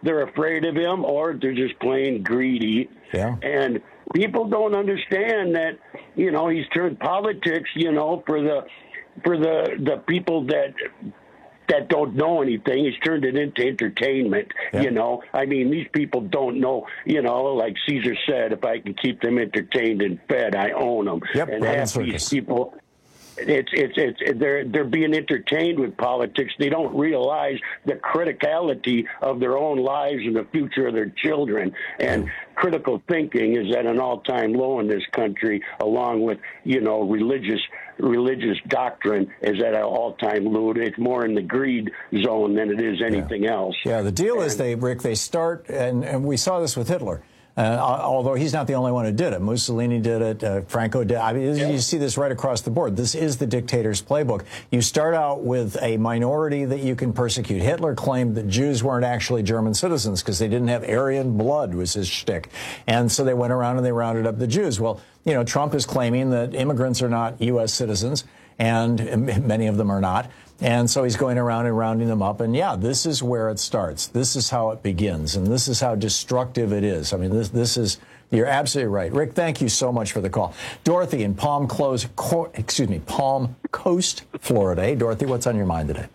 they're afraid of him, or they're just plain greedy. Yeah. And people don't understand that, you know, he's turned politics, you know, for the for the the people that that don't know anything. He's turned it into entertainment, yeah. you know. I mean, these people don't know, you know, like Caesar said, if I can keep them entertained and fed, I own them. Yep, and right half in these circus. people, it's it's it's they're they're being entertained with politics. They don't realize the criticality of their own lives and the future of their children. And critical thinking is at an all-time low in this country, along with, you know, religious religious doctrine is at an all-time low. It's more in the greed zone than it is anything yeah. else. Yeah, the deal and, is they, Rick, they start, and, and we saw this with Hitler. Uh, although he's not the only one who did it. Mussolini did it. Uh, Franco did. I mean, yeah. you see this right across the board. This is the dictator's playbook. You start out with a minority that you can persecute. Hitler claimed that Jews weren't actually German citizens because they didn't have Aryan blood, was his shtick. And so they went around and they rounded up the Jews. Well, you know, Trump is claiming that immigrants are not U S citizens, and many of them are not. And so he's going around and rounding them up. And, yeah, this is where it starts. This is how it begins. And this is how destructive it is. I mean, this this is – you're absolutely right. Rick, thank you so much for the call. Dorothy in Palm Close, Co- excuse me, Palm Coast, Florida. Hey, Dorothy, what's on your mind today?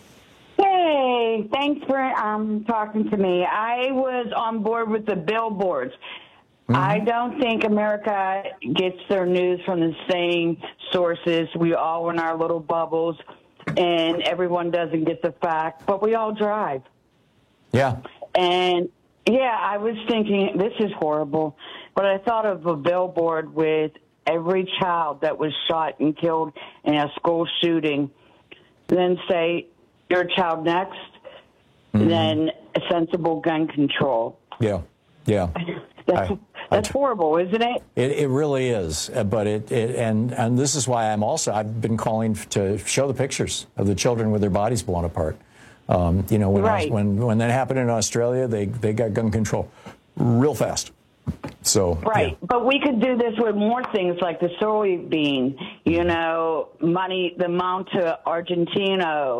Hey, thanks for um, talking to me. I was on board with the billboards. Mm-hmm. I don't think America gets their news from the same sources. We all in our little bubbles. And everyone doesn't get the fact, but we all drive. Yeah. And, yeah, I was thinking, this is horrible, but I thought of a billboard with every child that was shot and killed in a school shooting, then say, your child next, mm-hmm. then sensible gun control. Yeah, yeah. That's, I, that's I, horrible, isn't it? It, it really is. But it, it and and this is why I'm also I've been calling to show the pictures of the children with their bodies blown apart. Um, you know, when right. I was, when when that happened in Australia, they they got gun control real fast. So right, yeah. But we could do this with more things like the soybean. You know, money the amount to Argentina.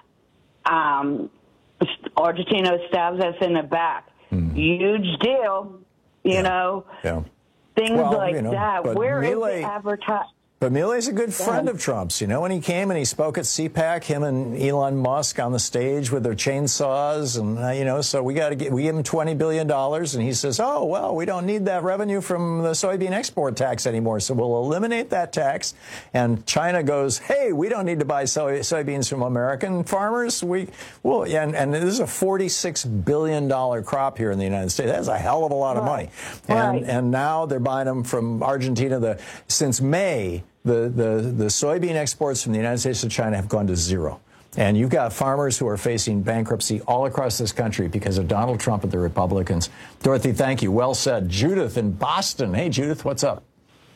Um, Argentina stabs us in the back. Mm. Huge deal. You yeah. know, yeah. things well, like you know, that. Where Milei, is the advertising? But Milei's a good friend of Trump's. You know, when he came and he spoke at CPAC, him and Elon Musk on the stage with their chainsaws, and uh, you know, so we got to get we give him twenty billion dollars, and he says, "Oh well, we don't need that revenue from the soybean export tax anymore, so we'll eliminate that tax." And China goes, "Hey, we don't need to buy soy, soybeans from American farmers. We well, and and this is a forty-six billion dollar crop here in the United States. That's a hell of a lot of money, and right. and now they're buying them from Argentina. The since May." The, the, the soybean exports from the United States to China have gone to zero. And you've got farmers who are facing bankruptcy all across this country because of Donald Trump and the Republicans. Dorothy, thank you. Well said. Judith in Boston. Hey, Judith, what's up?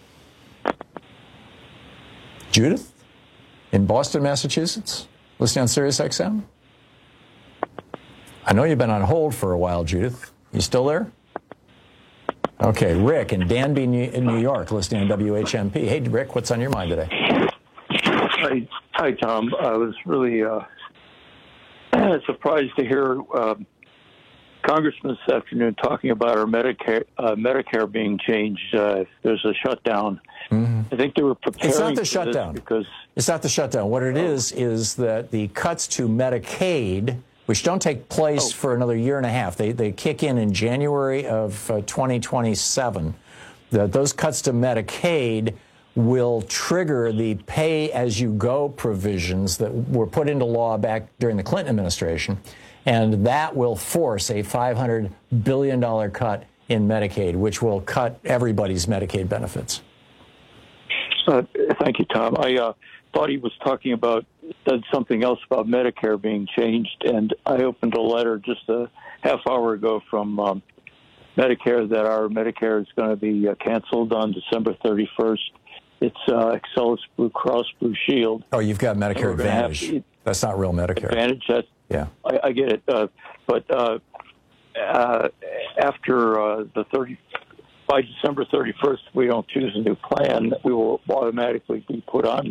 Judith in Boston, Massachusetts, listening on Sirius X M? I know you've been on hold for a while, Judith. You still there? Okay, Rick in Danby, in New York, listening on W H M P. Hey, Rick, what's on your mind today? Hi, hi Tom. I was really uh, surprised to hear uh, Congressman this afternoon talking about our Medicare uh, Medicare being changed. Uh, there's a shutdown. Mm-hmm. I think they were preparing. It's not the for shutdown. This because it's not the shutdown. What it is is that the cuts to Medicaid, which don't take place oh. for another year and a half. They they kick in in January of uh, twenty twenty-seven. The, those cuts to Medicaid will trigger the pay-as-you-go provisions that were put into law back during the Clinton administration, and that will force a five hundred billion dollars cut in Medicaid, which will cut everybody's Medicaid benefits. Uh, thank you, Tom. I uh, thought he was talking about said something else about Medicare being changed, and I opened a letter just a half hour ago from um, Medicare that our Medicare is going to be uh, canceled on December thirty-first. It's uh, Excellus Blue Cross Blue Shield. Oh, you've got Medicare Advantage. To, That's not real Medicare. Advantage, that's, yeah. I, I get it. Uh, but uh, uh, after uh, the thirty, by December thirty-first, if we don't choose a new plan, we will automatically be put on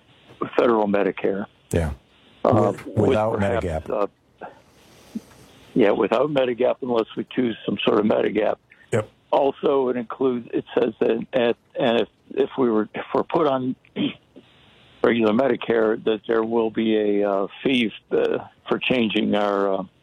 federal Medicare. Yeah. Uh, With, without perhaps, Medigap. Uh, Yeah, without Medigap, unless we choose some sort of Medigap. Yep. Also, it includes. It says that, at, and if if we were if we're put on regular Medicare, that there will be a uh, fee uh, for changing our uh,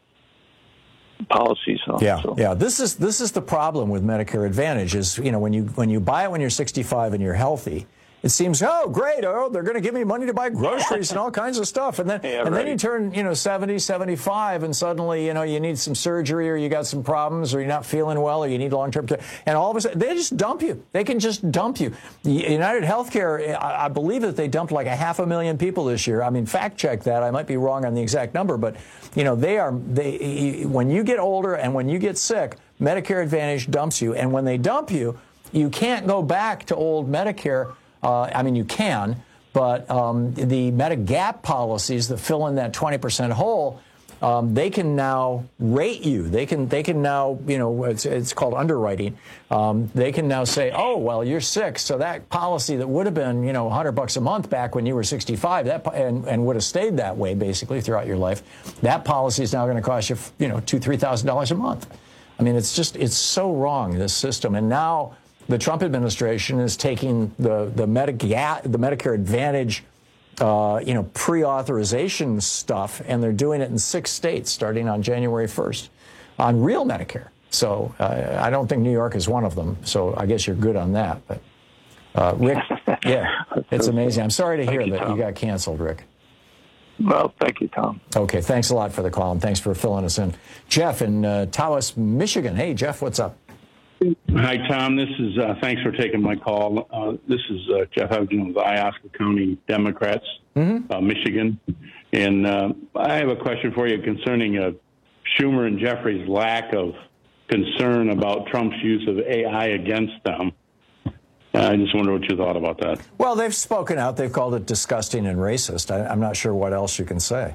policies. So, yeah, so. yeah. This is this is the problem with Medicare Advantage. Is you know when you when you buy it when you're sixty-five and you're healthy. It seems, oh, great, oh, they're going to give me money to buy groceries and all kinds of stuff. And then yeah, and right. then you turn, you know, seventy, seventy-five, and suddenly, you know, you need some surgery or you got some problems or you're not feeling well or you need long-term care. And all of a sudden, they just dump you. They can just dump you. United Healthcare, I, I believe that they dumped like a half a million people this year. I mean, fact check that. I might be wrong on the exact number. But, you know, they are, they when you get older and when you get sick, Medicare Advantage dumps you. And when they dump you, you can't go back to old Medicare. Uh, I mean, you can, but um, the Medigap policies that fill in that twenty percent hole, um, they can now rate you. They can they can now, you know, it's, it's called underwriting. Um, they can now say, oh, well, you're sick, so that policy that would have been, you know, one hundred bucks a month back when you were sixty-five, that and, and would have stayed that way basically throughout your life, that policy is now going to cost you, you know, two, three thousand dollars a month. I mean, it's just it's so wrong, this system, and now. The Trump administration is taking the the, Medigap, the Medicare Advantage, uh, you know, pre-authorization stuff, and they're doing it in six states starting on January first on real Medicare. So uh, I don't think New York is one of them. So I guess you're good on that. But uh, Rick, yeah, it's amazing. I'm sorry to hear that you got canceled, Rick. Well, thank you, Tom. Okay, thanks a lot for the call, and thanks for filling us in. Jeff in uh, Tawas, Michigan. Hey, Jeff, what's up? Hi, Tom. This is, uh, thanks for taking my call. Uh, this is uh, Jeff Hugden with Iosca County Democrats, mm-hmm. uh, Michigan. And uh, I have a question for you concerning uh, Schumer and Jeffries' lack of concern about Trump's use of A I against them. Uh, I just wonder what you thought about that. Well, they've spoken out. They've called it disgusting and racist. I, I'm not sure what else you can say.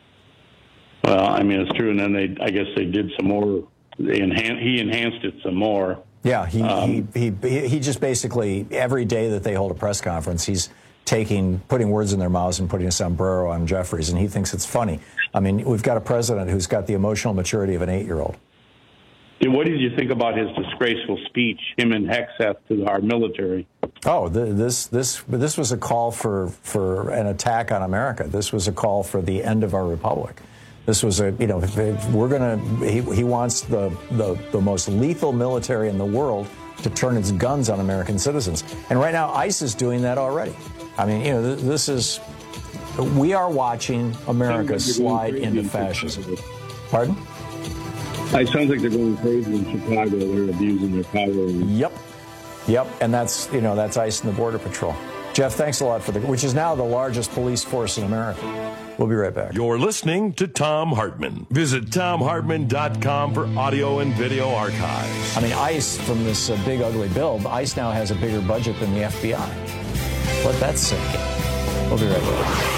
Well, I mean, it's true. And then they, I guess they did some more. They enhan- he enhanced it some more. Yeah, he, um, he he he just basically, every day that they hold a press conference, he's taking, putting words in their mouths and putting a sombrero on Jeffries, and he thinks it's funny. I mean, we've got a president who's got the emotional maturity of an eight-year-old. What did you think about his disgraceful speech, him and Hegseth, to our military? Oh, this this this was a call for, for an attack on America. This was a call for the end of our republic. This was a, you know, we're going to, he, he wants the, the, the most lethal military in the world to turn its guns on American citizens. And right now, ICE is doing that already. I mean, you know, this is, we are watching America slide into fascism. Pardon? It sounds like they're going crazy in Chicago. They're abusing their power. Yep. Yep. And that's, you know, that's ICE and the Border Patrol. Jeff, thanks a lot for the, which is now the largest police force in America. We'll be right back. You're listening to Tom Hartman. Visit tom hartman dot com for audio and video archives. I mean, ICE, from this uh, big, ugly bill, ICE now has a bigger budget than the F B I. Let that sink in. We'll be right back.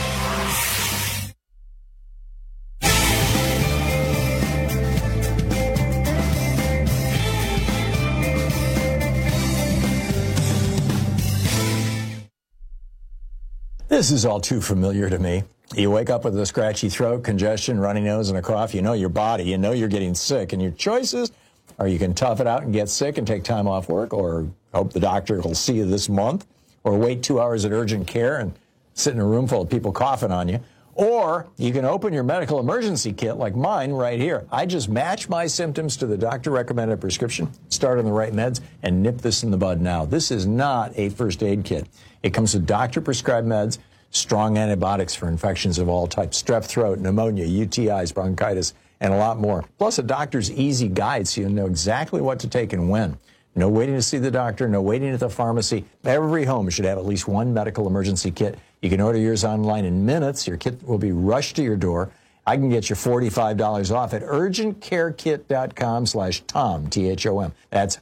This is all too familiar to me. You wake up with a scratchy throat, congestion, runny nose, and a cough. You know your body. You know you're getting sick. And your choices are you can tough it out and get sick and take time off work, or hope the doctor will see you this month, or wait two hours at urgent care and sit in a room full of people coughing on you. Or you can open your medical emergency kit like mine right here. I just match my symptoms to the doctor-recommended prescription, start on the right meds, and nip this in the bud now. This is not a first aid kit. It comes with doctor-prescribed meds, strong antibiotics for infections of all types, strep throat, pneumonia, U T Is, bronchitis, and a lot more. Plus a doctor's easy guide so you know exactly what to take and when. No waiting to see the doctor, no waiting at the pharmacy. Every home should have at least one medical emergency kit. You can order yours online in minutes. Your kit will be rushed to your door. I can get you forty-five dollars off at urgentcarekit.com slash Tom, T H O M. That's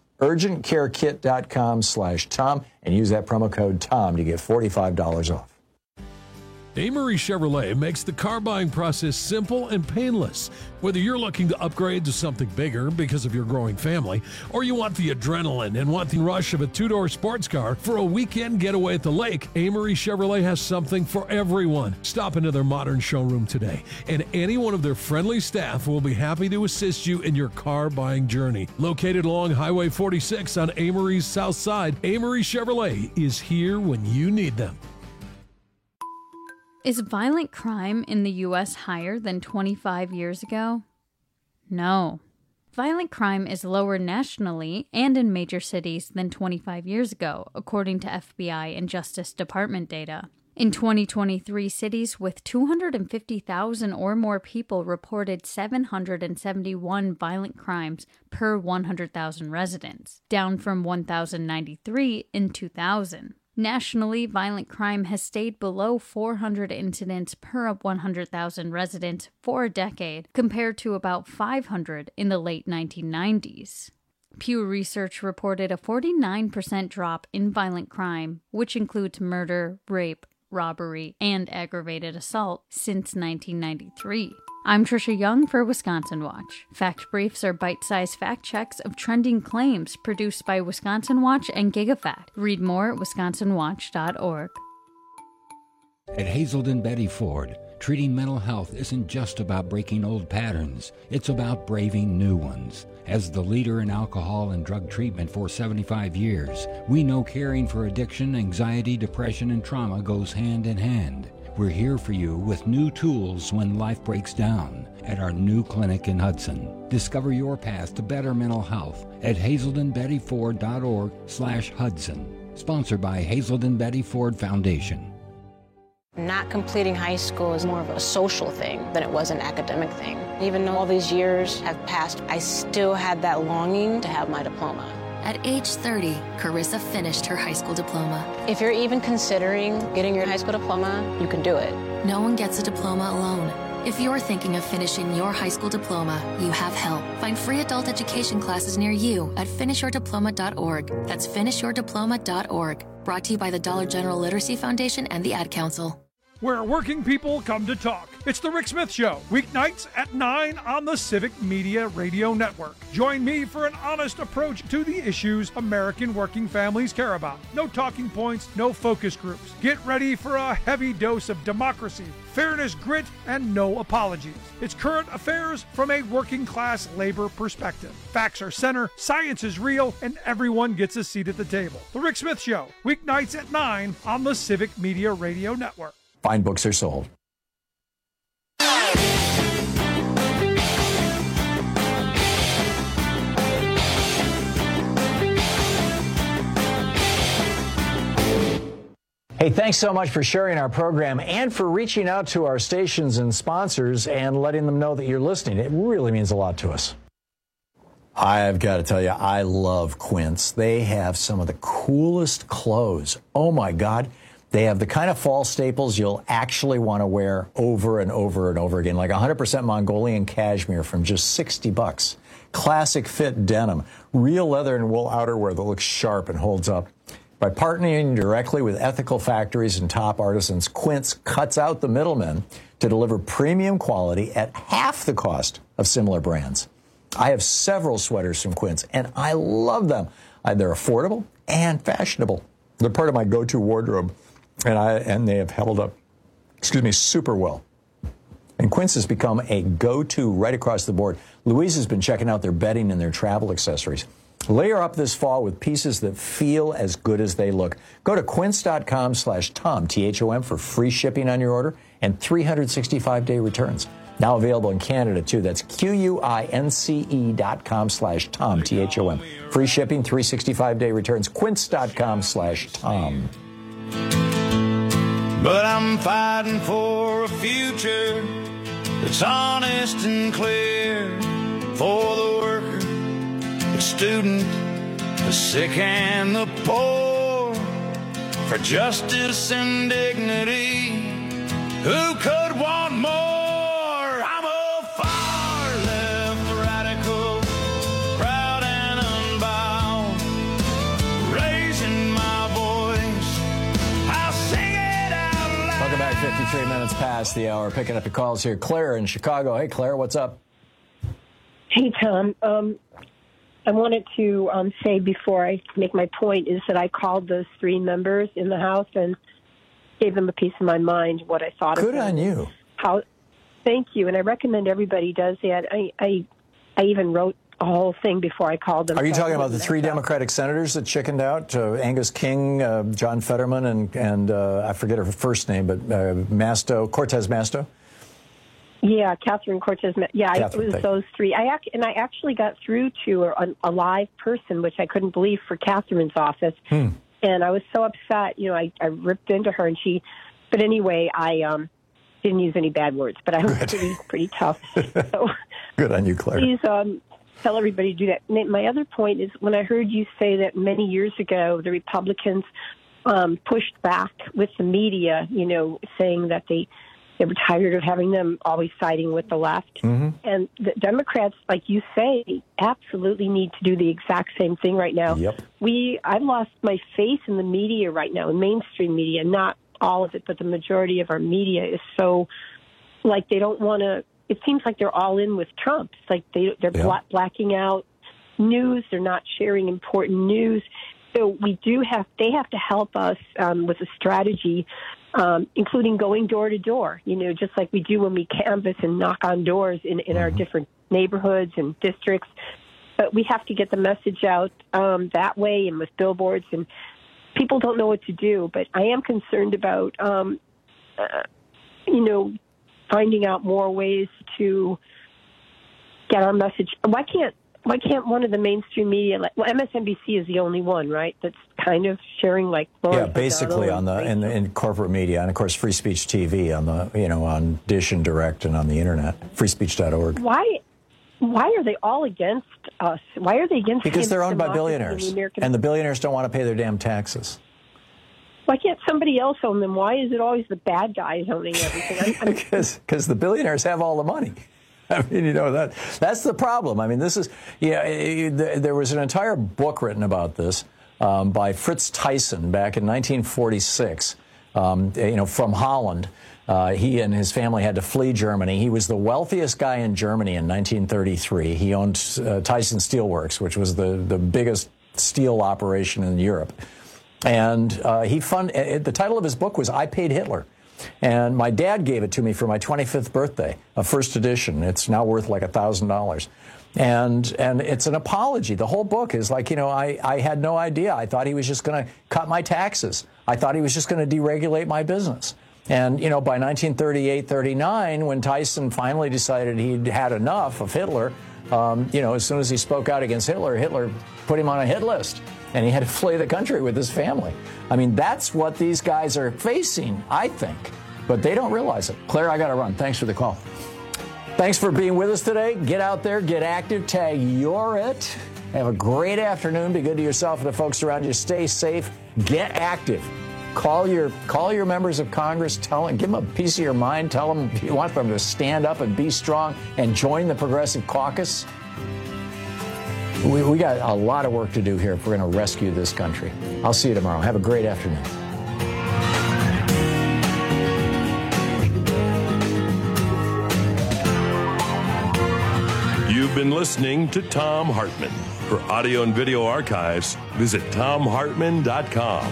urgentcarekit.com slash Tom, and use that promo code Tom to get forty-five dollars off. Amory Chevrolet makes the car buying process simple and painless. Whether you're looking to upgrade to something bigger because of your growing family, or you want the adrenaline and want the rush of a two-door sports car for a weekend getaway at the lake, Amory Chevrolet has something for everyone. Stop into their modern showroom today, and any one of their friendly staff will be happy to assist you in your car buying journey. Located along Highway forty-six on Amory's south side, Amory Chevrolet is here when you need them. Is violent crime in the U S higher than twenty-five years ago? No. Violent crime is lower nationally and in major cities than twenty-five years ago, according to F B I and Justice Department data. In twenty twenty-three, cities with two hundred fifty thousand or more people reported seven hundred seventy-one violent crimes per one hundred thousand residents, down from one thousand ninety-three in two thousand. Nationally, violent crime has stayed below four hundred incidents per one hundred thousand residents for a decade, compared to about five hundred in the late nineteen nineties. Pew Research reported a forty-nine percent drop in violent crime, which includes murder, rape, robbery, and aggravated assault, since nineteen ninety-three. I'm Trisha Young for Wisconsin Watch. Fact Briefs are bite-sized fact checks of trending claims produced by Wisconsin Watch and GigaFact. Read more at wisconsin watch dot org. At Hazelden Betty Ford, treating mental health isn't just about breaking old patterns. It's about braving new ones. As the leader in alcohol and drug treatment for seventy-five years, we know caring for addiction, anxiety, depression, and trauma goes hand in hand. We're here for you with new tools when life breaks down at our new clinic in Hudson. Discover your path to better mental health at hazelden betty ford dot org slash Hudson. Sponsored by Hazelden Betty Ford Foundation. Not completing high school is more of a social thing than it was an academic thing. Even though all these years have passed, I still had that longing to have my diploma. At age thirty, Carissa finished her high school diploma. If you're even considering getting your high school diploma, you can do it. No one gets a diploma alone. If you're thinking of finishing your high school diploma, you have help. Find free adult education classes near you at finish your diploma dot org. That's finish your diploma dot org. Brought to you by the Dollar General Literacy Foundation and the Ad Council. Where working people come to talk. It's The Rick Smith Show, weeknights at nine on the Civic Media Radio Network. Join me for an honest approach to the issues American working families care about. No talking points, no focus groups. Get ready for a heavy dose of democracy, fairness, grit, and no apologies. It's current affairs from a working class labor perspective. Facts are center, science is real, and everyone gets a seat at the table. The Rick Smith Show, weeknights at nine on the Civic Media Radio Network. Fine books are sold. Hey, thanks so much for sharing our program and for reaching out to our stations and sponsors and letting them know that you're listening. It really means a lot to us. I've got to tell you, I love Quince. They have some of the coolest clothes. Oh, my God. They have the kind of fall staples you'll actually want to wear over and over and over again, like one hundred percent Mongolian cashmere from just sixty bucks. Classic fit denim, real leather and wool outerwear that looks sharp and holds up. By partnering directly with ethical factories and top artisans, Quince cuts out the middlemen to deliver premium quality at half the cost of similar brands. I have several sweaters from Quince, and I love them. They're affordable and fashionable. They're part of my go-to wardrobe. And I and they have held up, excuse me, super well. And Quince has become a go-to right across the board. Louise has been checking out their bedding and their travel accessories. Layer up this fall with pieces that feel as good as they look. Go to quince.com slash Tom, T H O M, for free shipping on your order and three hundred sixty-five day returns. Now available in Canada, too. That's Q-U-I-N-C-E dot com slash Tom, T H O M. Free shipping, three hundred sixty-five day returns. Quince.com slash Tom. But I'm fighting for a future that's honest and clear for the worker, the student, the sick and the poor, for justice and dignity. Who could want more? I'm a far left radical, proud and unbound, raising my voice. I'll sing it out loud. Welcome back, fifty-three past the hour. Picking up your calls here. Claire in Chicago. Hey, Claire, what's up? Hey, Tom. Um, I wanted to um, say before I make my point is that I called those three members in the House and gave them a piece of my mind, what I thought Good of them. on you. How? Thank you, and I recommend everybody does that. I, I, I even wrote a whole thing before I called them. Are you talking about the three Democratic senators that chickened out? Uh, Angus King, uh, John Fetterman, and, and uh, I forget her first name, but uh, Masto, Cortez Masto? Yeah, Catherine Cortez. Yeah, Catherine, it was those three. I ac- and I actually got through to a, a live person, which I couldn't believe for Catherine's office. Hmm. And I was so upset. You know, I, I ripped into her, and she. But anyway, I um, didn't use any bad words, but I was Good. pretty pretty tough. So Good on you, Claire. Please um, tell everybody to do that. And my other point is when I heard you say that many years ago the Republicans um, pushed back with the media, you know, saying that they. They were tired of having them always siding with the left. Mm-hmm. And the Democrats, like you say, absolutely need to do the exact same thing right now. Yep. We, I've lost my faith in the media right now, in mainstream media, not all of it, but the majority of our media is so, like, they don't want to, it seems like they're all in with Trump. It's like they, they're yeah. bla- blacking out news. They're not sharing important news. So we do have, they have to help us um, with a strategy, um, including going door to door, you know, just like we do when we canvass and knock on doors in, in our different neighborhoods and districts. But we have to get the message out um, that way and with billboards. And people don't know what to do. But I am concerned about, um, uh, you know, finding out more ways to get our message. Why can't Why can't one of the mainstream media, like, well, M S N B C is the only one, right, that's kind of sharing, like, yeah, basically on the in, in corporate media, and of course Free Speech T V on the you know on Dish and Direct and on the internet, free speech dot org. Why? Why are they all against us? Why are they against? Because they're owned by democracy billionaires, and the American- and the billionaires don't want to pay their damn taxes. Why can't somebody else own them? Why is it always the bad guys owning everything? I'm, I'm, because because the billionaires have all the money. I mean, you know, that that's the problem. I mean, this is, yeah, it, there was an entire book written about this um, by Fritz Thyssen back in nineteen forty-six, um, you know, from Holland. Uh, he and his family had to flee Germany. He was the wealthiest guy in Germany in nineteen thirty-three. He owned uh, Thyssen Steelworks, which was the, the biggest steel operation in Europe. And uh, he fund, uh, the title of his book was I Paid Hitler. And my dad gave it to me for my twenty-fifth birthday, a first edition. It's now worth like one thousand dollars. And and it's an apology. The whole book is like, you know, I, I had no idea. I thought he was just going to cut my taxes. I thought he was just going to deregulate my business. And, you know, by nineteen thirty-eight, thirty-nine, when Thyssen finally decided he'd had enough of Hitler, um, you know, as soon as he spoke out against Hitler, Hitler put him on a hit list. And he had to flee the country with his family. I mean, that's what these guys are facing, I think. But they don't realize it. Claire, I got to run. Thanks for the call. Thanks for being with us today. Get out there, get active, tag You're It. Have a great afternoon. Be good to yourself and the folks around you. Stay safe. Get active. Call your call your members of Congress. Tell them, give them a piece of your mind. Tell them you want them to stand up and be strong and join the Progressive Caucus. We, we got a lot of work to do here if we're going to rescue this country. I'll see you tomorrow. Have a great afternoon. You've been listening to Thom Hartmann. For audio and video archives, visit thom hartmann dot com.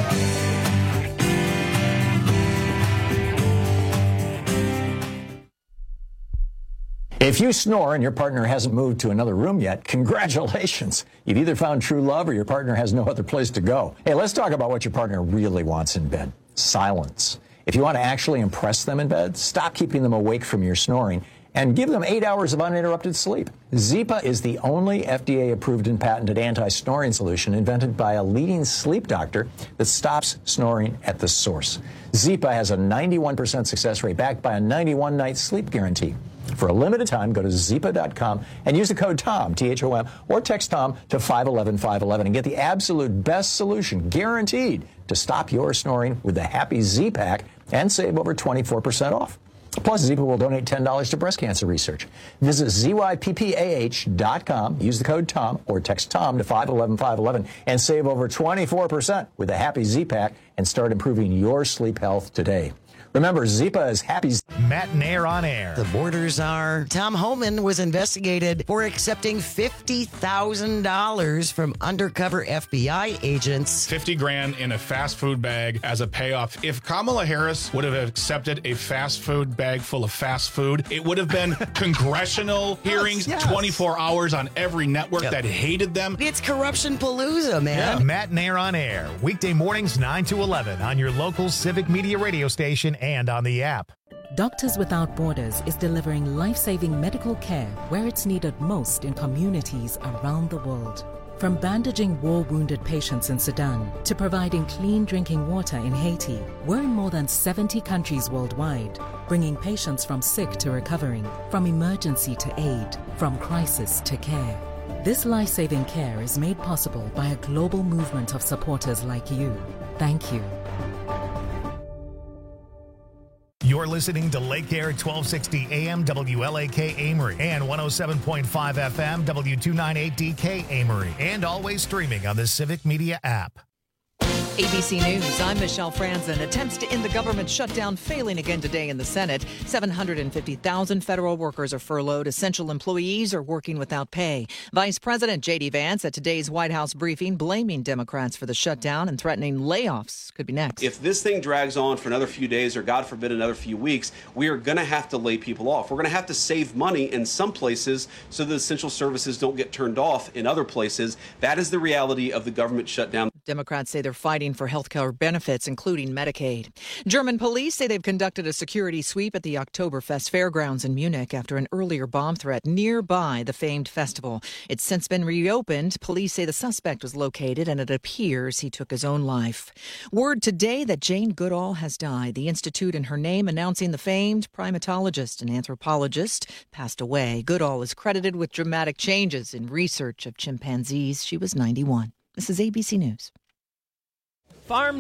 If you snore and your partner hasn't moved to another room yet, congratulations. You've either found true love or your partner has no other place to go. Hey, let's talk about what your partner really wants in bed. Silence. If you want to actually impress them in bed, stop keeping them awake from your snoring and give them eight hours of uninterrupted sleep. Zipa is the only F D A-approved and patented anti-snoring solution invented by a leading sleep doctor that stops snoring at the source. Zipa has a ninety-one percent success rate backed by a ninety-one night sleep guarantee. For a limited time, go to zipa dot com and use the code TOM, T H O M, or text TOM to five one one, five one one and get the absolute best solution, guaranteed, to stop your snoring with the Happy Z-Pack and save over twenty-four percent off. Plus, Zipa will donate ten dollars to breast cancer research. Visit Z Y P P A H dot com, use the code TOM, or text TOM to five one one, five one one and save over twenty-four percent with the Happy Z-Pack and start improving your sleep health today. Remember, Zipa is happy. Matt Nair on air. The borders are. Tom Homan was investigated for accepting fifty thousand dollars from undercover F B I agents. fifty grand in a fast food bag as a payoff. If Kamala Harris would have accepted a fast food bag full of fast food, it would have been congressional hearings, yes. twenty-four hours on every network yep. that hated them. It's corruption palooza, man. Yeah. Matt Nair on air. Weekday mornings nine to eleven on your local Civic Media radio station and on the app. Doctors Without Borders is delivering life-saving medical care where it's needed most in communities around the world. From bandaging war-wounded patients in Sudan to providing clean drinking water in Haiti, we're in more than seventy countries worldwide, bringing patients from sick to recovering, from emergency to aid, from crisis to care. This life-saving care is made possible by a global movement of supporters like you. Thank you. You're listening to Lake Air twelve sixty A M W L A K Amory and one oh seven point five F M W two ninety-eight D K Amory, and always streaming on the Civic Media app. A B C News, I'm Michelle Franzen. Attempts to end the government shutdown failing again today in the Senate. seven hundred fifty thousand federal workers are furloughed. Essential employees are working without pay. Vice President J D Vance at today's White House briefing blaming Democrats for the shutdown and threatening layoffs could be next. If this thing drags on for another few days or, God forbid, another few weeks, we are going to have to lay people off. We're going to have to save money in some places so that essential services don't get turned off in other places. That is the reality of the government shutdown. Democrats say they're fighting for health care benefits, including Medicaid. German police say they've conducted a security sweep at the Oktoberfest fairgrounds in Munich after an earlier bomb threat nearby the famed festival. It's since been reopened. Police say the suspect was located, and it appears he took his own life. Word today that Jane Goodall has died. The institute in her name announcing the famed primatologist and anthropologist passed away. Goodall is credited with dramatic changes in research of chimpanzees. She was ninety-one. This is A B C News. Farm